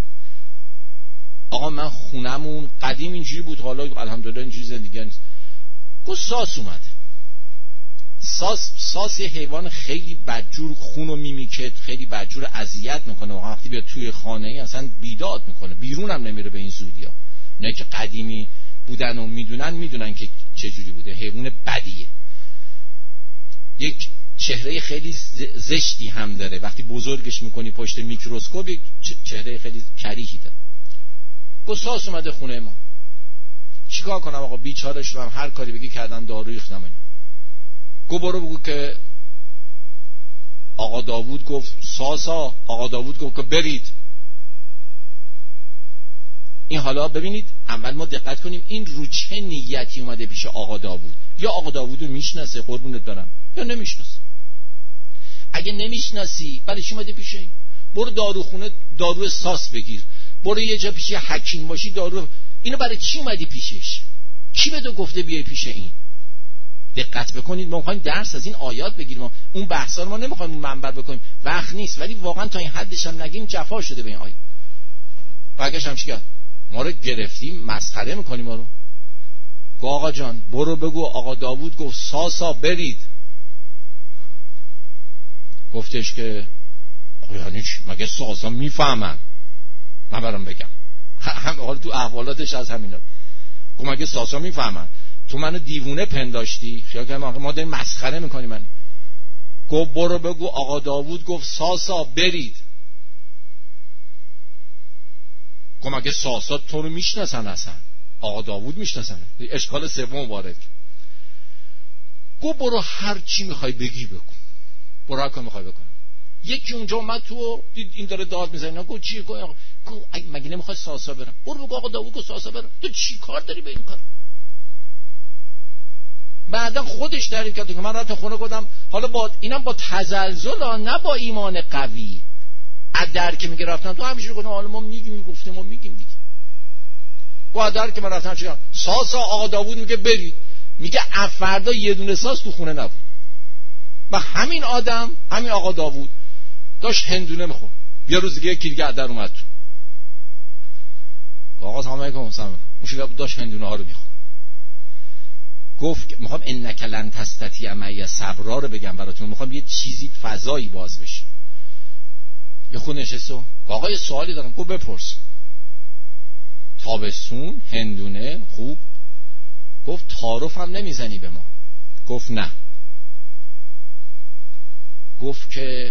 آقا من خونمون قدیم اینجوری بود، حالا الحمدلله اینجوری زندگی نیست. گفت ساس اومده. ساس ساس یه حیوان خیلی بدجور، خون و میمیکه، خیلی بدجور، اذیت میکنه، وقتی بیاد توی خانه ای اصلا بیداد میکنه، بیرون هم نمیره به این زودیا. نه که قدیمی بودن و میدونن میدونن که چجوری بوده، حیوان بدیه، یک چهره خیلی زشتی هم داره، وقتی بزرگش میکنی پشت میکروسکوپ چهره خیلی کریهی داره. گفت ساس اومده خونه ما، چیکار کنم آقا؟ بیچاره‌ش رو هم هر کاری بگی کردن، داروی ریختم. گفت برو بگو که آقا داوود گفت ساسا، آقا داوود گفت که برید. این حالا ببینید، اول ما دقت کنیم این رو چه نیتی اومده پیش آقا داوود. یا آقا داوود رو میشناسه قربونت برم، یا نمیشناسه. اگه نمیشناسی برای چی اومده پیشه؟ برو داروخونه دارو ساس بگیر، برو یه جا پیش حکیم باشی دارو. اینو برای چی اومدی پیشش؟ کی به تو گفته بیای پیش این؟ دقت بکنید، ما می‌خوایم درس از این آیات بگیریم، ما اون بحثا رو ما نمی‌خوایم اون منبر بکنیم، وقت نیست، ولی واقعا تا این حدش هم نگیم جفا شده به این آیه. برگشت هم چیکار؟ ما رو گرفتیم مسخره می‌کنیم ما رو. گو آقا جان برو بگو آقا داوود گفت ساسا برید. گفتش که یعنی چی؟ مگه ساسا میفهمن؟ من برام بگم. هم حالا تو احوالاتش از همینا. گفت مگه ساسا میفهمن؟ تو منو دیوونه پنداشتی؟ خیال کردم ما داریم مسخره میکنیم. من گفت برو بگو آقا داوود گفت ساسا برید. گفت مگه ساسا تو رو میشناسن؟ اصلا آقا داوود میشناسن؟ اشکال سوم وارد. گفت برو هر چی میخوای بگی بگو، برو هر کاری میخوای بکن. یکی اونجا اومد تو دید این داره داد میزنه، گفت چیه؟ گفت مگه نمیخوای ساسا برم؟ برو بگو آقا داوود گفت ساسا برم. تو چی کار داری به این کار؟ بعدا خودش تعریف کرد که من رفتم خونه گفتم حالا با اینم با تزلزل، نه با ایمان قوی، ادر که میگه رفتم تو همیشه گفتم حالا ما میگیم گفتیم ما میگیم دیگه. با ادر که من رفتم چیکار؟ ساسا آقا داوود میگه برید، میگه فردا یه دونه ساس تو خونه نبود و همین آدم همین آقا داوود داشت هندونه میخورد. یه روز دیگه یکی دیگه ادر اومد تو، آقا سلام علیکم، سلام، اون داشت هندونه ها رو میخورد. گفت میخوام انک لن تستطیع معی صبرا رو بگم براتون، میخوام یه چیزی فضایی باز بشه. یه خود نشست و آقا یه سوالی دارم. گفت بپرس. تابستون هندونه خوب. گفت تعارف هم نمیزنی به ما؟ گفت نه. گفت که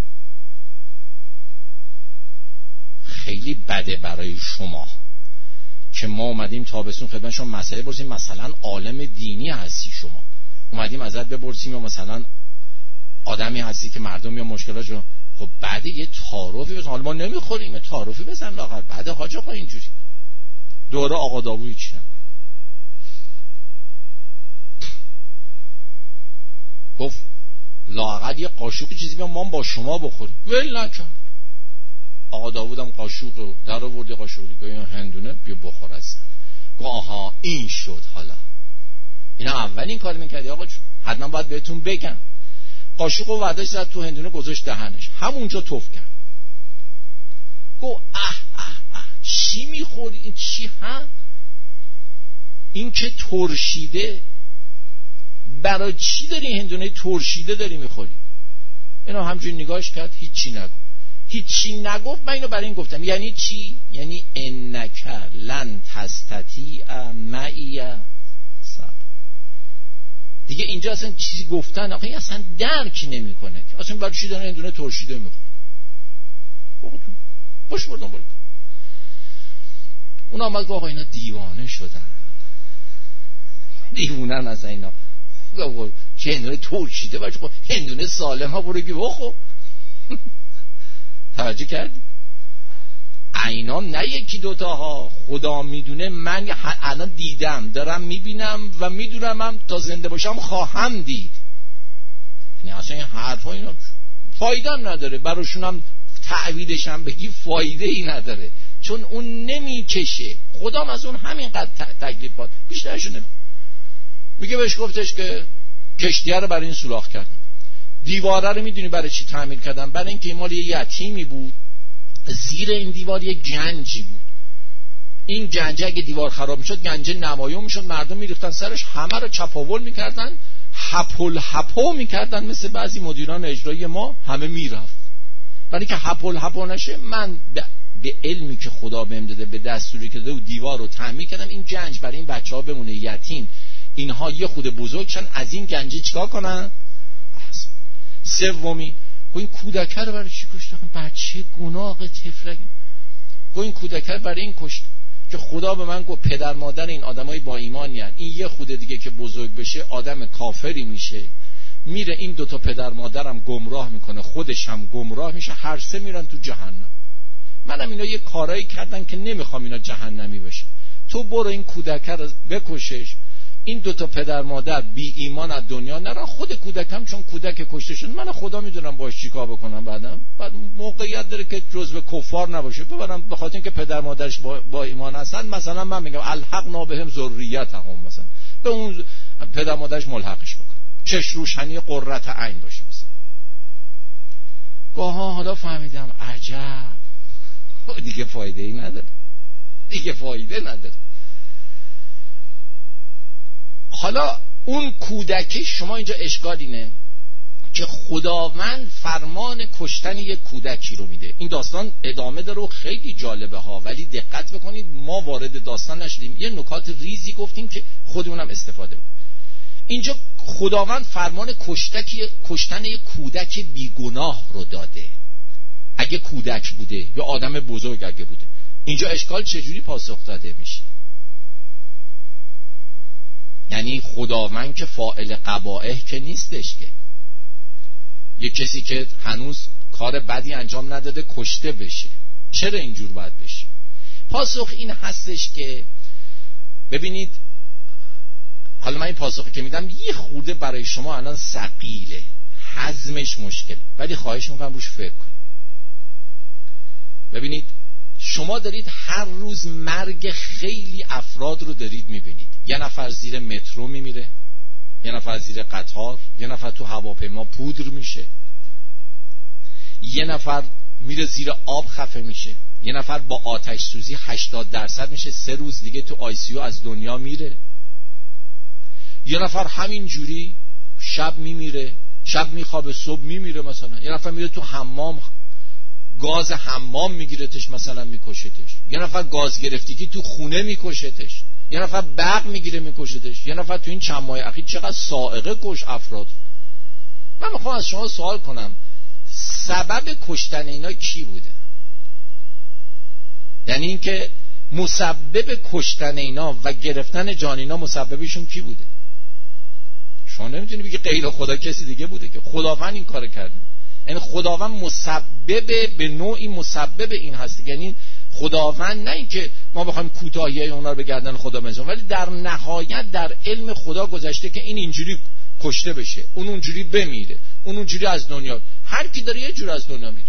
خیلی بده برای شما که ما اومدیم تابستون خدمت شما مسئله برسیم، مثلا عالم دینی هستی شما، اومدیم ازت بپرسیم یا مثلا آدمی هستی که مردم یا مشکلاتشون، خب بعد یه تعارفی بزن. حالا ما نمیخوریم، یه تعارفی بزن لاغر. بعد حاج آقا اینجوری دوره آقا داوود چی نکن. گفت لااقل یه قاشق چیزی بیام ما با شما بخوریم. ول نکرد. آقا داوودم قاشق رو در آورد، قاشق دیگه هندونه بیا بخور از. گفت آها این شد. حالا اینا اولین کار میکردی آقا حتما باید بهتون بگم. قاشق رو ورداش زد تو هندونه گذاشت دهنش، همونجا توف کرد. گفت اه اه اه چی میخوری؟ این چی هم؟ این که ترشیده. برای چی داری هندونه ترشیده داری میخوری؟ اینا همجوری نگاهش کرد، هیچی نگفت. هیچی نگفت. من اینو برای این گفتم. یعنی چی؟ یعنی انک لن تستطیع معی صبر. دیگه اینجا اصلا چیزی گفتن آخه اصلا درک نمیکنه که اصلا برای چی داره هندونه ترشیده میخوره. خوش بردم برو. اون آمد گفت آقا اینا دیوانه شدن، دیوونن از اینا. چه هندونه ترشیده باشه؟ خب هندونه سالم ها برو گی بخو. توجه کردی؟ اینا نه یکی دوتا ها، خدا میدونه. من الان دیدم، دارم میبینم و میدونم هم تا زنده باشم خواهم دید. یعنی اصلا این حرفا اینا فایده هم نداره، براشون هم تعویدش هم بگی فایده ای نداره، چون اون نمیکشه. خدام از اون همینقدر تکلیف پاد بیشترشو نمی میگه. بهش گفتش که کشتیه رو برای این سوراخ کردن. دیواره رو میدونی برای چی تعمیر کردن؟ برای اینکه مال یه یتیمی بود، زیر این دیوار یه گنجی بود. این گنجه اگه دیوار خراب میشد گنجه نمایان میشد، مردم میریختن سرش، همه رو چپاول میکردن، هپل هپو میکردن مثل بعضی مدیران اجرایی ما، همه میرفت. برای اینکه هپل هپو نشه من به علمی که خدا بهم داده، به دستوری که داده و دیوار رو تعمیر کردم این گنج برای این بچه‌ها بمونه یتیم، اینها یه خود بزرگشن از این گنجه چیکار کنن. سومی گو این کودک رو برای چی کشت؟ بچه گناه طفلک. گو این کودک رو برای این کشت که خدا به من گفت پدر مادر این آدمای با ایمانیان، این یه خود دیگه که بزرگ بشه آدم کافری میشه، میره این دوتا پدر مادرم گمراه میکنه، خودش هم گمراه میشه، هر سه میرن تو جهنم. منم اینا یه کارایی کردن که نمیخوام اینا جهنمی بشه. تو برو این کودک رو بکشش، این دوتا پدر مادر بی ایمان از دنیا نرن، خود کودکم چون کودک کشته شد من خدا میدونم باش چیکار بکنم. بعدم بعد موقعیت داره که جزو کفار نباشه ببرم، به خاطر اینکه پدر مادرش با, با ایمان هستن. مثلا من میگم الحقنا بهم ذریتهم، مثلا به اون پدر مادرش ملحقش بکنم، چش روشنی قرة عین باشه. گاها حالا فهمیدم عجب دیگه فایده ای نداره، دیگه فایده نداره. حالا اون کودکی، شما اینجا اشکال اینه که خداوند فرمان کشتن یک کودکی رو میده. این داستان ادامه داره و خیلی جالبه ها، ولی دقت بکنید ما وارد داستان نشدیم، یه نکات ریزی گفتیم که خودمونم استفاده بکنیم. اینجا خداوند فرمان کشتکی کشتن یک کودک بیگناه رو داده، اگه کودک بوده یا آدم بزرگ اگه بوده. اینجا اشکال چجوری پاسخ داده میشه؟ یعنی خداوند که فاعل قبائح که نیستش، که یک کسی که هنوز کار بدی انجام نداده کشته بشه، چرا اینجور باید بشه؟ پاسخ این هستش که ببینید، حالا من این پاسخی که میدم یه خورده برای شما الان ثقیله، هضمش مشکل، ولی خواهش میکنم روش فکر کن. ببینید شما دارید هر روز مرگ خیلی افراد رو دارید میبینید. یه نفر زیر مترو میمیره، یه نفر زیر قطار، یه نفر تو هواپیما پودر میشه، یه نفر میره زیر آب خفه میشه، یه نفر با آتش سوزی هشتاد درصد میشه، سه روز دیگه تو آی سی یو از دنیا میره، یه نفر همین جوری شب میمیره، شب میخوابه صبح میمیره، مثلا یه نفر میره تو حمام گاز حمام میگیرتش مثلا میکشتش، یه نفر گاز گرفتگی تو خونه میکشتش، یه نفر برق میگیره میکشتش، یه نفر تو این چند ماه اخیر چقدر سائقه کش افراد. من میخوام از شما سوال کنم سبب کشتن اینا کی بوده؟ یعنی اینکه مسبب کشتن اینا و گرفتن جان اینا مسببشون کی بوده؟ شما نمیتونی بگی غیر خدا کسی دیگه بوده که، خداوند این کار کرده. یعنی خداوند مسبب به نوعی مسبب این هست، یعنی خداوند نه اینکه ما بخوایم کوتاهی اونا رو به گردن خدا بزنیم، ولی در نهایت در علم خدا گذشته که این اینجوری کشته بشه، اون اونجوری بمیره، اون اونجوری از دنیا، هر کی داره یه جور از دنیا میره.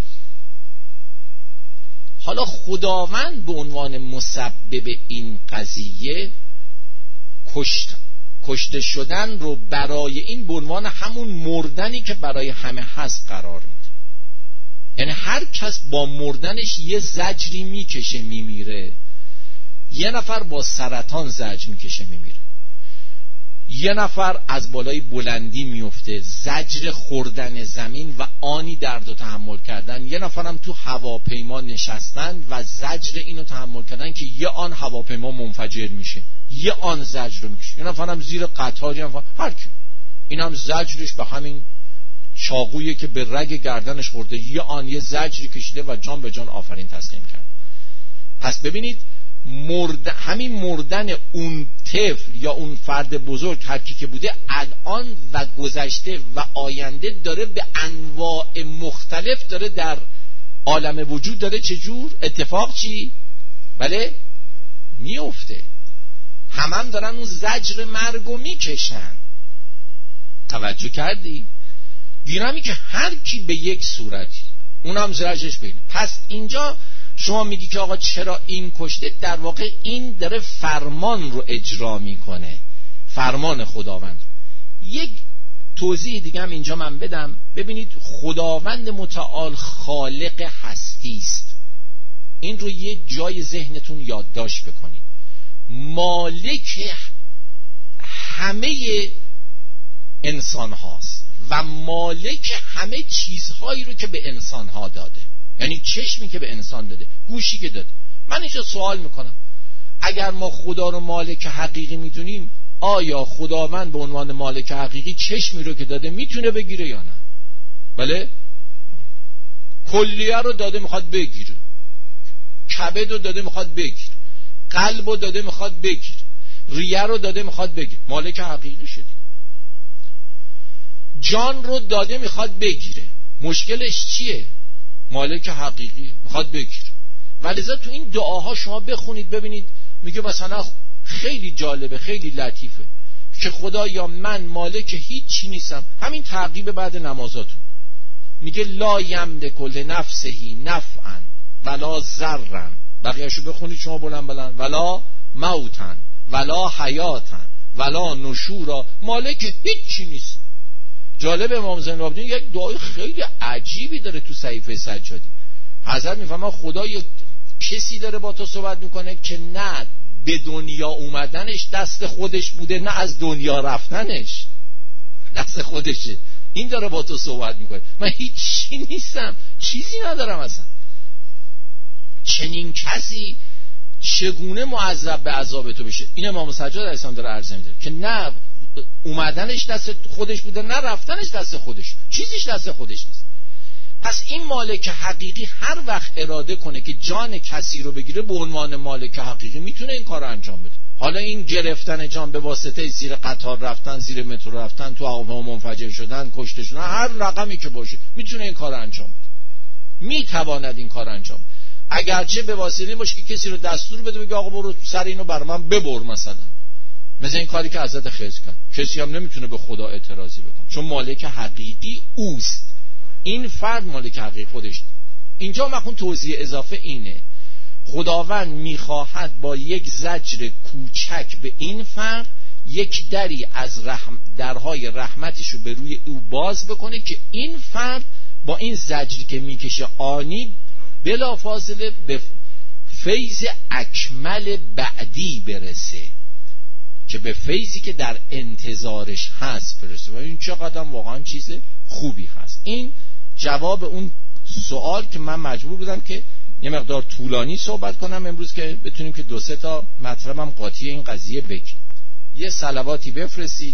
حالا خداوند به عنوان مسبب این قضیه کشت کشته شدن رو برای این به عنوان همون مردنی که برای همه هست قرار میده. یعنی هر کس با مردنش یه زجری میکشه میمیره. یه نفر با سرطان زجر میکشه میمیره، یه نفر از بالای بلندی میفته، زجر خوردن زمین و آنی درد و تحمل کردن، یه نفرم تو هواپیما نشستن و زجر اینو تحمل کردن که یه آن هواپیما منفجر میشه، یه آن زجر رو میکشه، یه نفرم زیر قطار، یه نفر هر کی، اینم زجرش به همین چاقویی که به رگ گردنش خورده، یه آن یه زجری کشیده و جان به جان آفرین تسلیم کرد. پس ببینید مرد... همین مردن اون طفل یا اون فرد بزرگ هر کی که بوده الان و گذشته و آینده داره به انواع مختلف داره در عالم وجود داره چجور اتفاق چی؟ بله میفته. هم هم دارن اون زجر مرگو میکشن. توجه کردی؟ گیرمی که هر کی به یک صورتی اونم زجرش بینه. پس اینجا شما میگی که آقا چرا این کشته؟ در واقع این داره فرمان رو اجرا میکنه، فرمان خداوند. یک توضیح دیگه هم اینجا من بدم. ببینید خداوند متعال خالق هستی است. این رو یه جای ذهنتون یادداشت بکنید. مالک همه انسان هاست و مالک همه چیزهایی رو که به انسان ها داده. یعنی چشمی که به انسان داده، گوشی که داده. من اینجا سوال میکنم اگر ما خدا رو مالک حقیقی میدونیم، آیا خداوند به عنوان مالک حقیقی چشمی رو که داده میتونه بگیره یا نه؟ بله؟ کلیه رو داده میخواد بگیره، کبد رو داده میخواد بگیره، قلب رو داده میخواد بگیره، ریه رو داده میخواد بگیره. مالک حقیقی شدی. جان رو داده میخواد بگیره. مشکلش چیه؟ مالک حقیقی میخواد بگیره. ولذا تو این دعاها شما بخونید ببینید، میگه مثلا خیلی جالبه، خیلی لطیفه که خدایا من مالک هیچی نیستم. همین تعقیب بعد نمازاتون میگه لا یملک لنفسه نفعا ولا ضرا. بقیه‌شو بخونید شما بلند بلند. ولا موتا ولا حیاتا ولا نشورا. مالک هیچی نیست. جالب امام زین العابدین یک دعای خیلی عجیبی داره تو صحیفه سجادی. حضرت میفهمه خدا یک کسی داره با تو صحبت میکنه که نه به دنیا اومدنش دست خودش بوده، نه از دنیا رفتنش دست خودشه. این داره با تو صحبت میکنه. من هیچی نیستم، چیزی ندارم اصلا. چنین کسی چگونه معذب به عذاب تو بشه؟ این امام سجاد علیه السلام داره عرض میده که نه اومدنش دست خودش بوده، نه رفتنش دست خودش، چیزیش دست خودش نیست. پس این مالک حقیقی هر وقت اراده کنه که جان کسی رو بگیره، به عنوان مالک حقیقی میتونه این کار رو انجام بده. حالا این گرفتن جان به واسطه زیر قطار رفتن، زیر مترو رفتن، تو هواپیما منفجر شدن، کشته شدن، هر رقمی که باشه میتونه این کار رو انجام بده. میتواند این کار رو انجام بده. اگرچه به واسطه باشه که کسی رو دستور بده بگه آقا برو سر اینو بر من ببر، مثلا مثل این کاری که حضرت خضر کرد. کسی هم نمیتونه به خدا اعتراضی بکنه چون مالک حقیقی اوست. این فرد مالک حقیقی خودش. اینجا مخون توضیح اضافه اینه، خداوند میخواهد با یک زجر کوچک به این فرد یک دری از رحم درهای رحمتش رو به روی او باز بکنه که این فرد با این زجری که میکشه آنی بلافاصله به فیض اکمل بعدی برسه، که به فیضی که در انتظارش هست برسه. و این چقدر واقعا چیز خوبی هست. این جواب اون سوال که من مجبور بودم که یه مقدار طولانی صحبت کنم امروز که بتونیم که دو سه تا مطلبم قاطی این قضیه بگیم. یه صلواتی بفرستید.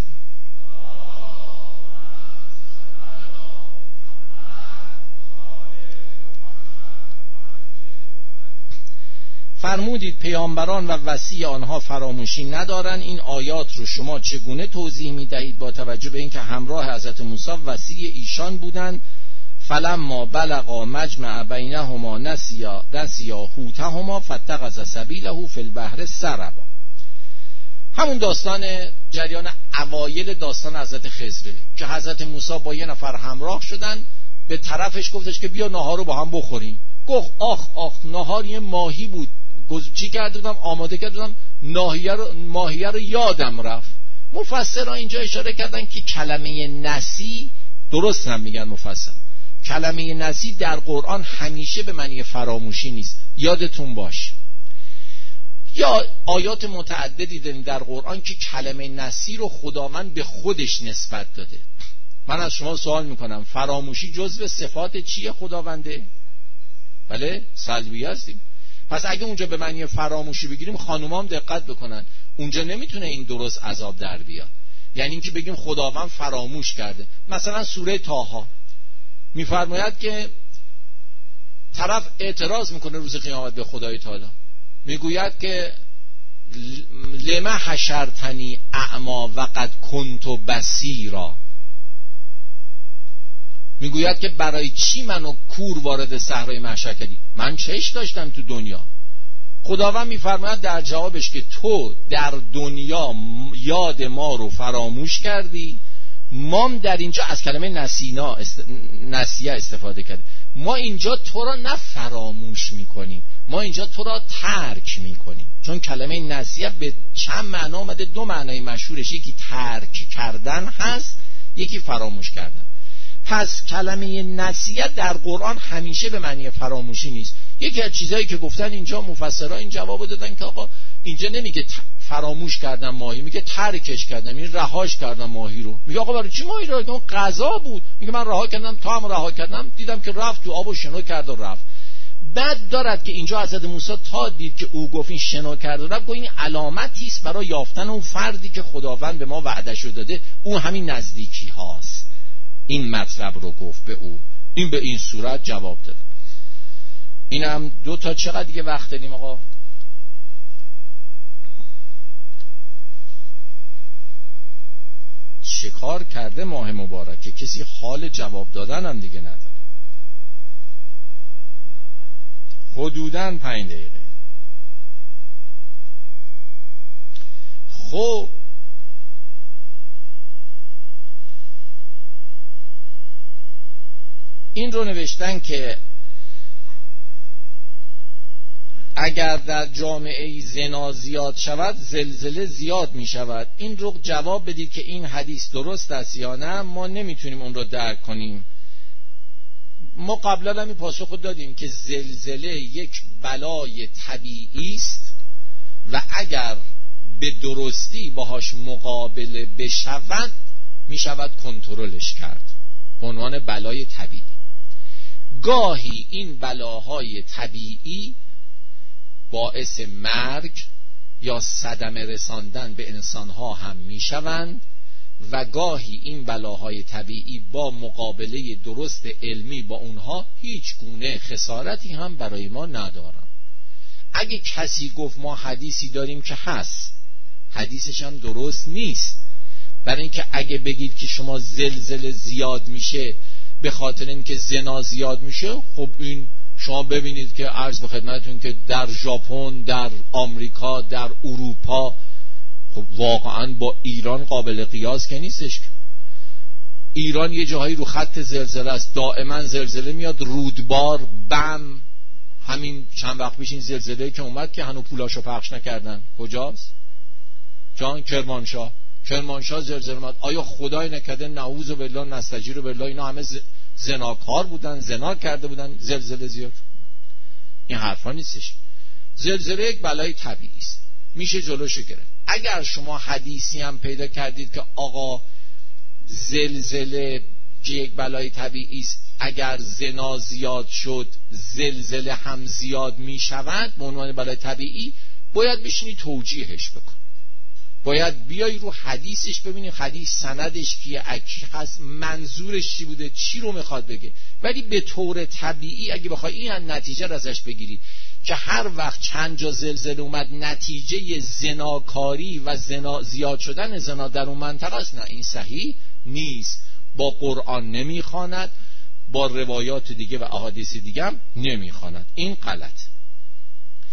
فرمودید پیامبران و وصی آنها فراموشی ندارن. این آیات رو شما چگونه توضیح میدهید با توجه به اینکه همراه حضرت موسی وصی ایشان بودند؟ فلما بلغا مجمع بینهما نسیا نسیا حوتهما فاتخذ سبیله فی البحر سربا. همون داستان جریان اوایل داستان حضرت خضره که حضرت موسی با یه نفر همراه شدن، به طرفش گفتش که بیا ناهار رو با هم بخوریم. گفت آخ آخ ناهار یه ماهی بود، چی کرده بودم آماده کرده بودم، ماهیه رو, ماهیه رو یادم رفت. مفسرها اینجا اشاره کردن که کلمه نسی، درست هم میگن مفسر، کلمه نسی در قرآن همیشه به معنی فراموشی نیست، یادتون باش. یا آیات متعددی داریم در قرآن که کلمه نسی رو خداوند به خودش نسبت داده. من از شما سوال میکنم فراموشی جزو صفات چیه خداونده؟ بله سلبی هستیم. پس اگه اونجا به معنی فراموشی بگیریم خانومام دقت بکنن، اونجا نمیتونه این درست عذاب در بیاد. یعنی اینکه بگیم خداوند فراموش کرده. مثلا سوره طه میفرماید که طرف اعتراض میکنه روز قیامت به خدای تعالی، میگوید که لما حشرتنی اعما وقد کنت بصیرا، میگوید که برای چی منو کور وارد صحرای محشر کردی؟ من چش داشتم تو دنیا. خداوند میفرماید در جوابش که تو در دنیا یاد ما رو فراموش کردی، مام در اینجا از کلمه نسینا است... نسیه استفاده کرده. ما اینجا تو را نه فراموش میکنیم، ما اینجا تو را ترک میکنیم، چون کلمه نسیه به چند معنا اومده. دو معنای مشهورش، یکی ترک کردن هست، یکی فراموش کردن. پس کلمه نسیه در قرآن همیشه به معنی فراموشی نیست. یکی از چیزایی که گفتن اینجا مفسرها این جواب دادن که آقا اینجا نمیگه فراموش کردم ماهی، میگه ترکش کردم، این رهاش کردم ماهی رو. میگه آقا برای چی ماهی رو؟ اون غذا بود. میگه من رها کردم، تا هم رها کردم دیدم که رفت تو آب و شنا کرد و رفت. بعد دارد که اینجا حضرت موسی تا دید که او گفت این شنا کرد و رفت، گفت این علامتی است برای یافتن اون فردی که خداوند به ما وعده‌اش رو داده، اون همین نزدیکی هاست. این مطلب رو گفت به او. این به این صورت جواب داد. اینم دو تا. چقدر دیگه وقت داریم آقا؟ شکار کرده ماه مبارک که کسی حال جواب دادن هم دیگه نداره. حدوداً پنج دقیقه. خب این رو نوشتن که اگر در جامعه زنا زیاد شود زلزله زیاد می شود. این رو جواب بدید که این حدیث درست است یا نه. ما نمیتونیم اون رو درک کنیم. ما قبلا هم پاسخ دادیم که زلزله یک بلای طبیعی است و اگر به درستی باهاش مقابله بشود می شود کنترلش کرد به عنوان بلای طبیعی. گاهی این بلاهای طبیعی باعث مرگ یا صدمه رساندن به انسانها هم می شوند و گاهی این بلاهای طبیعی با مقابله درست علمی با اونها هیچ گونه خسارتی هم برای ما ندارن. اگه کسی گفت ما حدیثی داریم که هست، حدیثش هم درست نیست، برای اینکه اگه بگید که شما زلزله زیاد میشه به خاطر اینکه زنا زیاد میشه، خب این شما ببینید که عرض به خدمتتون که در ژاپن، در آمریکا، در اروپا، خب واقعا با ایران قابل قیاس که نیستش. ایران یه جاهایی رو خط زلزله است، دائما زلزله میاد، رودبار، بم. همین چند وقت پیش این زلزله که اومد که هنو پولاشو پخش نکردن، کجاست؟ جان کرمانشاه. کرمانشاه زلزله اومد. آیا خدای نکرده نعوذ بالله نستجیر بالله اینا همه زناکار بودن، زنا کرده بودن، زلزله زیاد؟ این حرفا نیستش. زلزله یک بلای طبیعی است، میشه جلوشو گرفت. اگر شما حدیثی هم پیدا کردید که آقا زلزله که یک بلای طبیعی است، اگر زنا زیاد شد زلزله هم زیاد میشود به عنوان بلای طبیعی، باید بشینی توجیهش بکن، باید بیای رو حدیثش ببینی حدیث سندش کیه، اکی هست، منظورش چی بوده، چی رو میخواد بگه. ولی به طور طبیعی اگه بخوای این نتیجه رو ازش بگیری که هر وقت چند جا زلزله اومد نتیجه زناکاری و زنا زیاد شدن زنا در اون منطقه است، نه، این صحیح نیست. با قرآن نمیخواند، با روایات دیگه و احادیث دیگه هم نمیخواند. این غلط.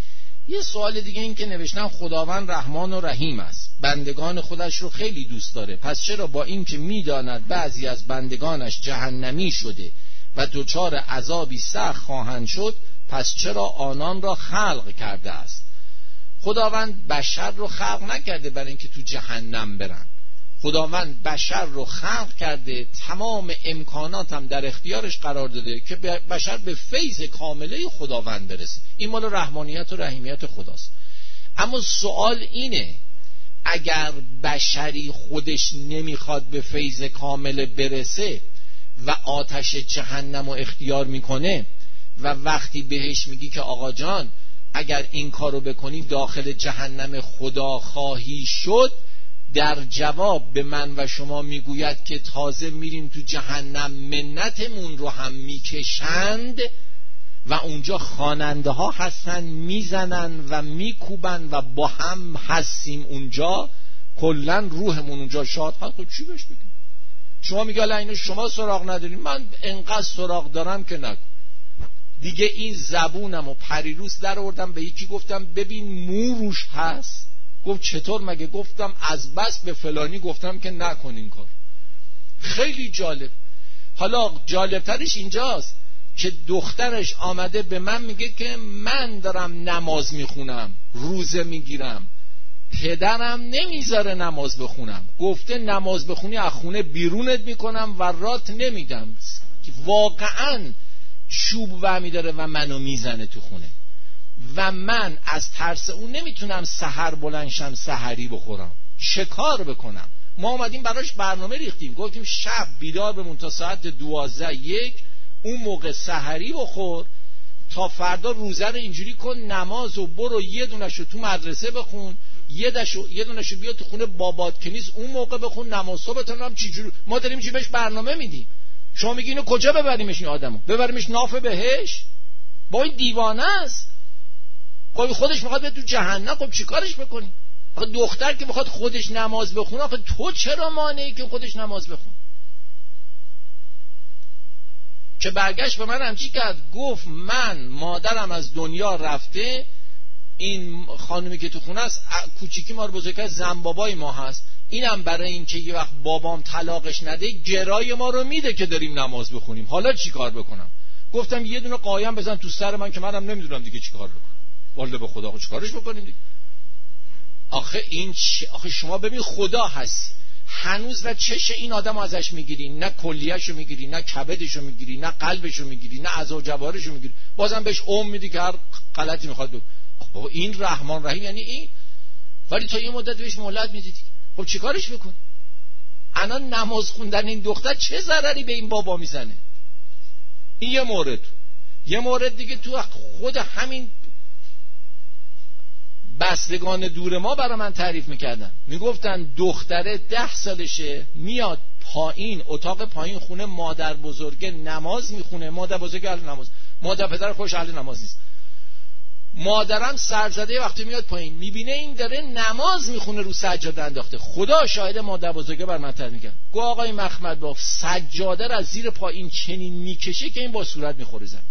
یه سوال دیگه این که نوشتن خداوند رحمان و رحیم است، بندگان خودش رو خیلی دوست داره، پس چرا با این که میداند بعضی از بندگانش جهنمی شده و دچار عذابی سخت خواهند شد، پس چرا آنان را خلق کرده است؟ خداوند بشر رو خلق نکرده برای اینکه تو جهنم برن. خداوند بشر رو خلق کرده، تمام امکانات هم در اختیارش قرار داده که بشر به فیض کامله خداوند برسه. این مال رحمانیت و رحیمیت خداست. اما سوال اینه، اگر بشری خودش نمیخواد به فیض کامل برسه و آتش جهنم رو اختیار میکنه و وقتی بهش میگی که آقا جان اگر این کارو بکنی داخل جهنم خدا خواهی شد، در جواب به من و شما میگوید که تازه میریم تو جهنم منتمون رو هم میکشند و اونجا خواننده ها هستن میزنن و میکوبن و با هم هستیم اونجا، کلن روحمون اونجا شاد هست. خب چی بهش بگیم؟ شما میگه الان اینو شما سراغ ندارین، من انقدر سراغ دارم که نکن دیگه. این زبونم و پریروز در آوردم به یکی گفتم ببین مو روش هست. گفت چطور مگه؟ گفتم از بس به فلانی گفتم که نکن این کار. خیلی جالب. حالا جالبترش اینجاست که دخترش آمده به من میگه که من دارم نماز میخونم، روزه میگیرم، پدرم نمیذاره نماز بخونم، گفته نماز بخونی از خونه بیرونت میکنم و رات نمیدم. واقعا چوب ومی داره و منو میزنه تو خونه و من از ترس اون نمیتونم سحر بلنشم سحری بخورم. چه کار بکنم؟ ما اومدیم براش برنامه ریختیم، گفتیم شب بیدار بمون تا ساعت دوازده یک، اون موقع سحری بخور، تا فردا روزه رو اینجوری کن، نماز و برو یه دونشو تو مدرسه بخون، یه دشو یه دونشو بیا تو خونه بابات کنیز اون موقع بخون، نماز صبحتون هم چی جوری. ما داریم چی بهش برنامه میدیم. شما میگی اینو کجا ببریمش؟ این آدمو ببریمش ناف بهش؟ با این دیوانه است. خب خودش میخواد به تو جهنم، خب چیکارش بکنی؟ آخه دختر که میخواد خودش نماز بخونه، آخه تو چرا مانعی که خودش نماز بخونه؟ که برگشت به من همچی کرد، گفت من مادرم از دنیا رفته، این خانومی که تو خونه است کوچیکی ما رو بزرگ کرد، زنبابای ما هست، اینم برای این که یه وقت بابام طلاقش نده گرای ما رو میده که داریم نماز بخونیم. حالا چی کار بکنم؟ گفتم یه دونه قایم بزن تو سر من که منم نمیدونم دیگه چی کار بکنم. والله به خدا چی کارش بکنیم دیگه؟ آخه این چی؟ آخه شما ببین خدا هست، هنوز نه چش این آدم ازش میگیری، نه کلیهشو میگیری، نه کبدشو میگیری، نه قلبشو میگیری، نه اعضا و جوارحشو میگیری، بازم بهش عمر میدی که هر غلطی میخواد بگه. خب این رحمان رحیم یعنی این؟ ولی تا یه مدت بهش مهلت میدید. خب چیکارش میکنی؟ الان نماز خوندن این دختر چه ضرری به این بابا میزنه؟ این یه مورد. یه مورد دیگه تو خود همین بستگان دور ما برای من تعریف میکردن، میگفتن دختره ده سالشه میاد پایین، اتاق پایین خونه مادر بزرگه نماز میخونه. مادر بزرگه اهل نماز، مادر پدر خوش اهل نماز نیست. مادرم سرزده وقتی میاد پایین میبینه این داره نماز میخونه رو سجاده انداخته. خدا شاهد مادر بزرگه بر من تعریف میکرد. گو آقای مخمد با سجاده رو از زیر پایین چنین میکشه که این با صورت میخوره زمین.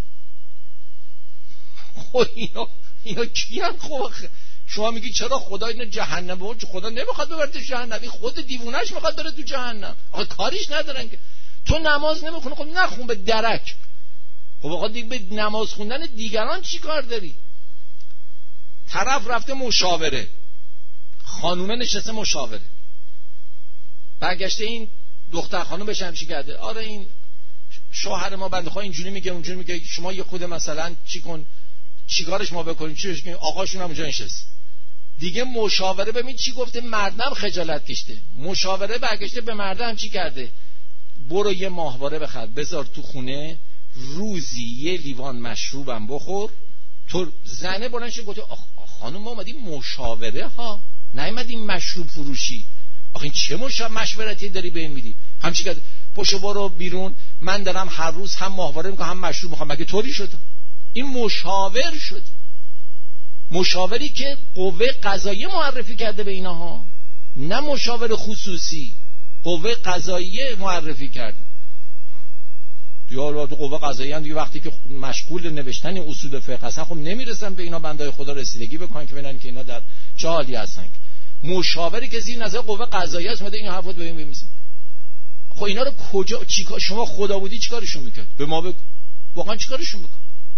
خب اینا اینا کیان؟ خب شما میگی چرا خدا اینو جهنم ببره؟ خدا نمیخواد ببره تو جهنم، این خود دیوونهش میخواد بره تو جهنم. آخه کاریش ندارن که. تو نماز نمیخونی، خب نخون به درک. خب آقا دیگه به نماز خوندن دیگران چی کار داری؟ طرف رفته مشاوره، خانومه نشسته مشاوره، برگشته این دختر خانوم بهش همچی کرده، آره این شوهر ما بنده خدا اینجوری میگه اونجوری میگه، شما یه خود مثلا چی کن، چیکارش ما بکنیم، چی بهش کنیم؟ آقاشون هم اونجا نشست دیگه. مشاوره ببین چی گفته، مردم خجالت کشته. مشاوره برگشته به مردم چی کرده، برو یه ماهواره بخر بذار تو خونه، روزی یه لیوان مشروبم بخور. تو زنه بلند شد گفت خانم ما اومدیم مشاوره ها، نیومدیم مشروب فروشی. آخه این چه مشورتی داری به این میدی؟ همچی کرد پشو برو بیرون، من دارم هر روز هم ماهواره میکنم هم مشروب میخوام. مگه طوری شد؟ این مشاور شد، مشاوری که قوه قضاییه معرفی کرده به اینها، نه مشاور خصوصی، قوه قضاییه معرفی کرده. یا تو قوه قضاییه دیگه وقتی که مشغول نوشتن اصول فقه هستن خب نمیرسن به اینا بندای خدا رسیدگی بکنن که ببینن که اینا در چه حالی هستن. مشاوری که زیر نظر قوه قضاییه است اومده این حرفات ببین بمیزن. خب اینا رو کجا چیکار شما خدا بودی چیکارشون میکرد؟ به ما بگو واقعا چیکارشون بکن،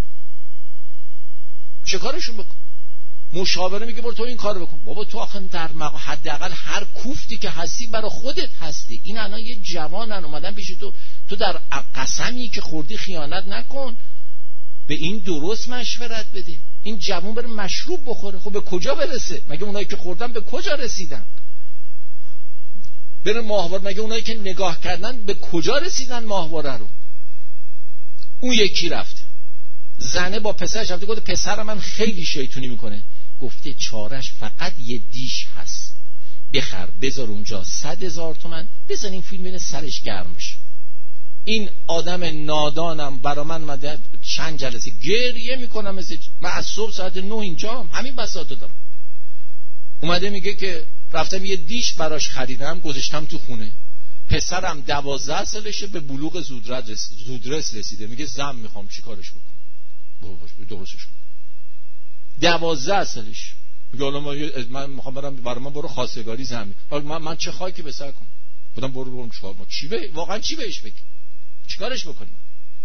چیکارشون بکن. مشاوره میگه برو تو این کارو بکن. بابا تو آخه در مقام حداقل هر کوفتی که هستی برای خودت هستی. این الان یه جوانن اومدن پیش تو، تو در قسمی که خوردی خیانت نکن، به این درست مشورت بده. این جوان بره مشروب بخوره، خب به کجا برسه؟ مگه اونایی که خوردن به کجا رسیدن؟ بره ماهواره، مگه اونایی که نگاه کردن به کجا رسیدن ماهواره رو؟ اون یکی رفت زنه با پسرش رفته گفته پسر من خیلی شیطونی میکنه، گفته چارش فقط یه دیش هست، بخر بذار اونجا صد هزار تومن بزن این فیلم بینه سرش گرم بشه. این آدم نادانم برا من اومده چند جلسه گریه میکنم، من از صبح ساعت نه اینجام همین بساطه دارم. اومده میگه که رفتم یه دیش براش خریدم گذاشتم تو خونه، پسرم دوازده سالشه به بلوغ زودرس زودرس رسیده، میگه زن میخوام چیکارش بکنم؟ باباش درستش کن. دوازده سالش میگه حالا من میخوام برم برای من برو خواستگاری زن. حالا من من چه خاکی به سر کنم؟ بودم برو برو چیکار ما چی به واقعا چی بهش بگی؟ چیکارش بکنیم؟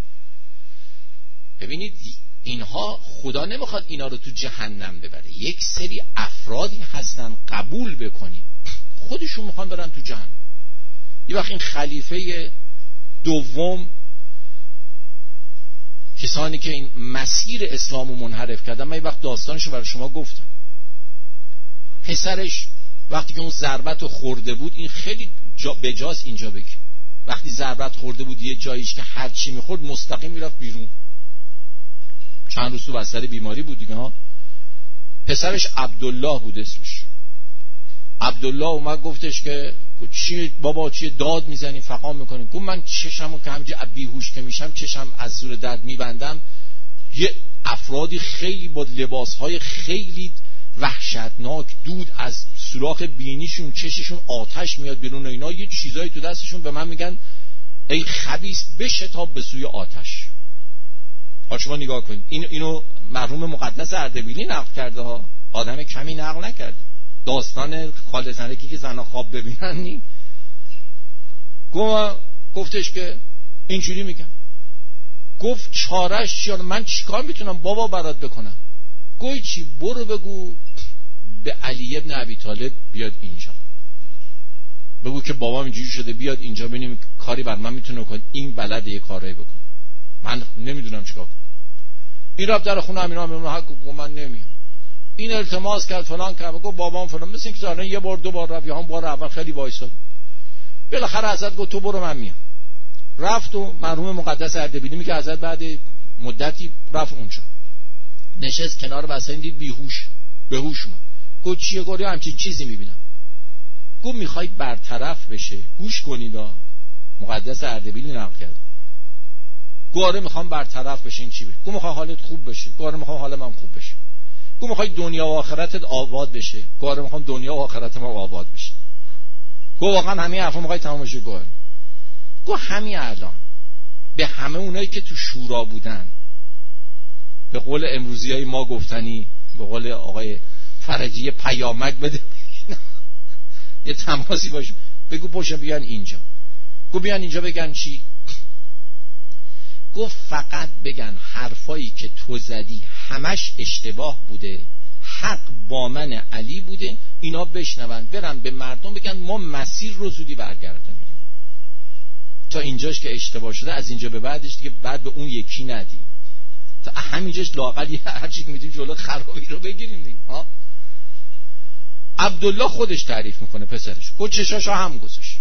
ببینید اینها خدا نمیخواد اینا رو تو جهنم ببره. یک سری افرادی هستن قبول بکنیم خودشون میخوان برن تو جهنم. یه وقت این خلیفه دوم، کسانی که این مسیر اسلامو منحرف کردن، من یه وقت داستانشو برای شما گفتم. پسرش وقتی که اون ضربت رو خورده بود، این خیلی جا بجاست اینجا بگی، وقتی ضربت خورده بود یه جاییش که هر چی میخورد مستقیم میرفت بیرون، چند روز تو بستر بیماری بود دیگه ها. پسرش عبدالله بود اسمش. عبدالله اومد گفتش که چی بابا چی داد میزنی فقام میکنی؟ گفت من چشمو که همینجوری بیهوش که میشم چشم از زور درد میبندم، یه افرادی خیلی با لباسهای خیلی وحشتناک، دود از سوراخ بینیشون چششون آتش میاد بیرون و اینا، یه چیزایی تو دستشون، به من میگن ای خبیث بشتاب به سوی آتش. حالا شما نگاه کنید، این اینو مرحوم مقدس اردبیلی نقل کرده ها، آدم کمی نقل نکرده. داستان خاله زنکی که زنها خواب ببینن نی. گفت گفتش که اینجوری میگم. گفت چارش چیه؟ من چیکار میتونم بابا برات بکنم؟ گوی چی؟ برو بگو به علی ابن ابی طالب بیاد اینجا، بگو که بابام اینجوری شده بیاد اینجا ببینیم کاری بر من میتونه کنه، این بلده یه کاری بکنه، من نمیدونم چیکار کنم. این رفت در خونه امیرا میمونه حق گفت من نمیام. این التماس کرد فلان کرد، گفت بابام فلان، مثل اینکه زارن یه بار دو بار رفت، یا هم بار اول خیلی وایساد. بالاخره حضرت گفت تو برو من میام. رفت و مرحوم مقدس اردبیلی میگه حضرت بعد مدتی رفت اونجا، نشست کنار بسین، دید بیهوش بهوش اومد. گفت چیه؟ گفت همچین چیزی میبینم. گفت میخوای برطرف بشه گوش کنید، مقدس اردبیلی نقل کرد. گفت آره میخوام برطرف بشه. این چی بشه؟ گفت میخوام حالت خوب بشه. گفت آره میخوام حال من خوب بشه. گفت میخوای دنیا و آخرتت آباد بشه. گفت آره میخوام دنیا و آخرت ما آباد بشه. گفت واقعا همین حرفا میخوای تمام بشه؟ گفت گفت همین الان به همه اونایی که تو شورا بودن، به قول امروزی های ما گفتنی، به قول آقای فرجی پیامک بده یه تماسی باشه، بگو پشت بیان اینجا. گفت بیان اینجا بگن چی؟ گفت فقط بگن حرفایی که تو زدی همش اشتباه بوده، حق با من علی بوده، اینا بشنون برن به مردم بگن ما مسیر رو زودی برگردونیم. تا اینجاش که اشتباه شده، از اینجا به بعدش دیگه بعد به اون یکی ندیم، تا همینجاش لااقل یه هرچی که میتونیم جلو خرابی رو بگیریم دیگه. ها عبدالله خودش تعریف میکنه پسرش. گفت چشاشو هم گذاشت،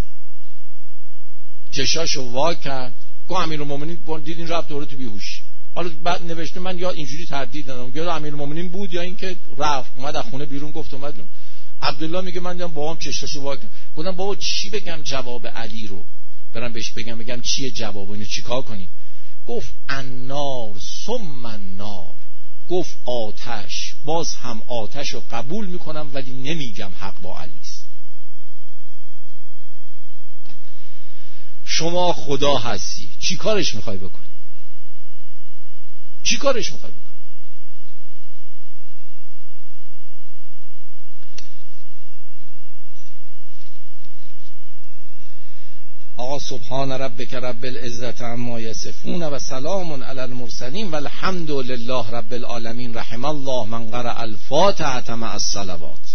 چشاشو وا کرد. گفت امیرالمومنین دیدین رفت دوره تو بیهوشی. حالا بعد نوشته من یا اینجوری تردید دادم یا امیرالمومنین بود یا اینکه رفت اومد از خونه بیرون گفت اومد. عبدالله میگه من دیدم بابام چشاشو وا کرد. گفتم بابا چی بگم جواب علی رو؟ برام بهش بگم بگم چیه جواب؟ اینو چیکار کنی؟ گفت النار ثم النار. گفت آتش، باز هم آتش رو قبول میکنم ولی نمیگم حق با علی است. شما خدا هستی، چی کارش میخوای بکنی؟ چی کارش میخوای بکنی؟ آقا سبحان ربک رب العزت عما یصفون و سلام علی المرسلین و الحمد لله رب العالمین. رحم الله من قرأ الفاتحة مع الصلوات.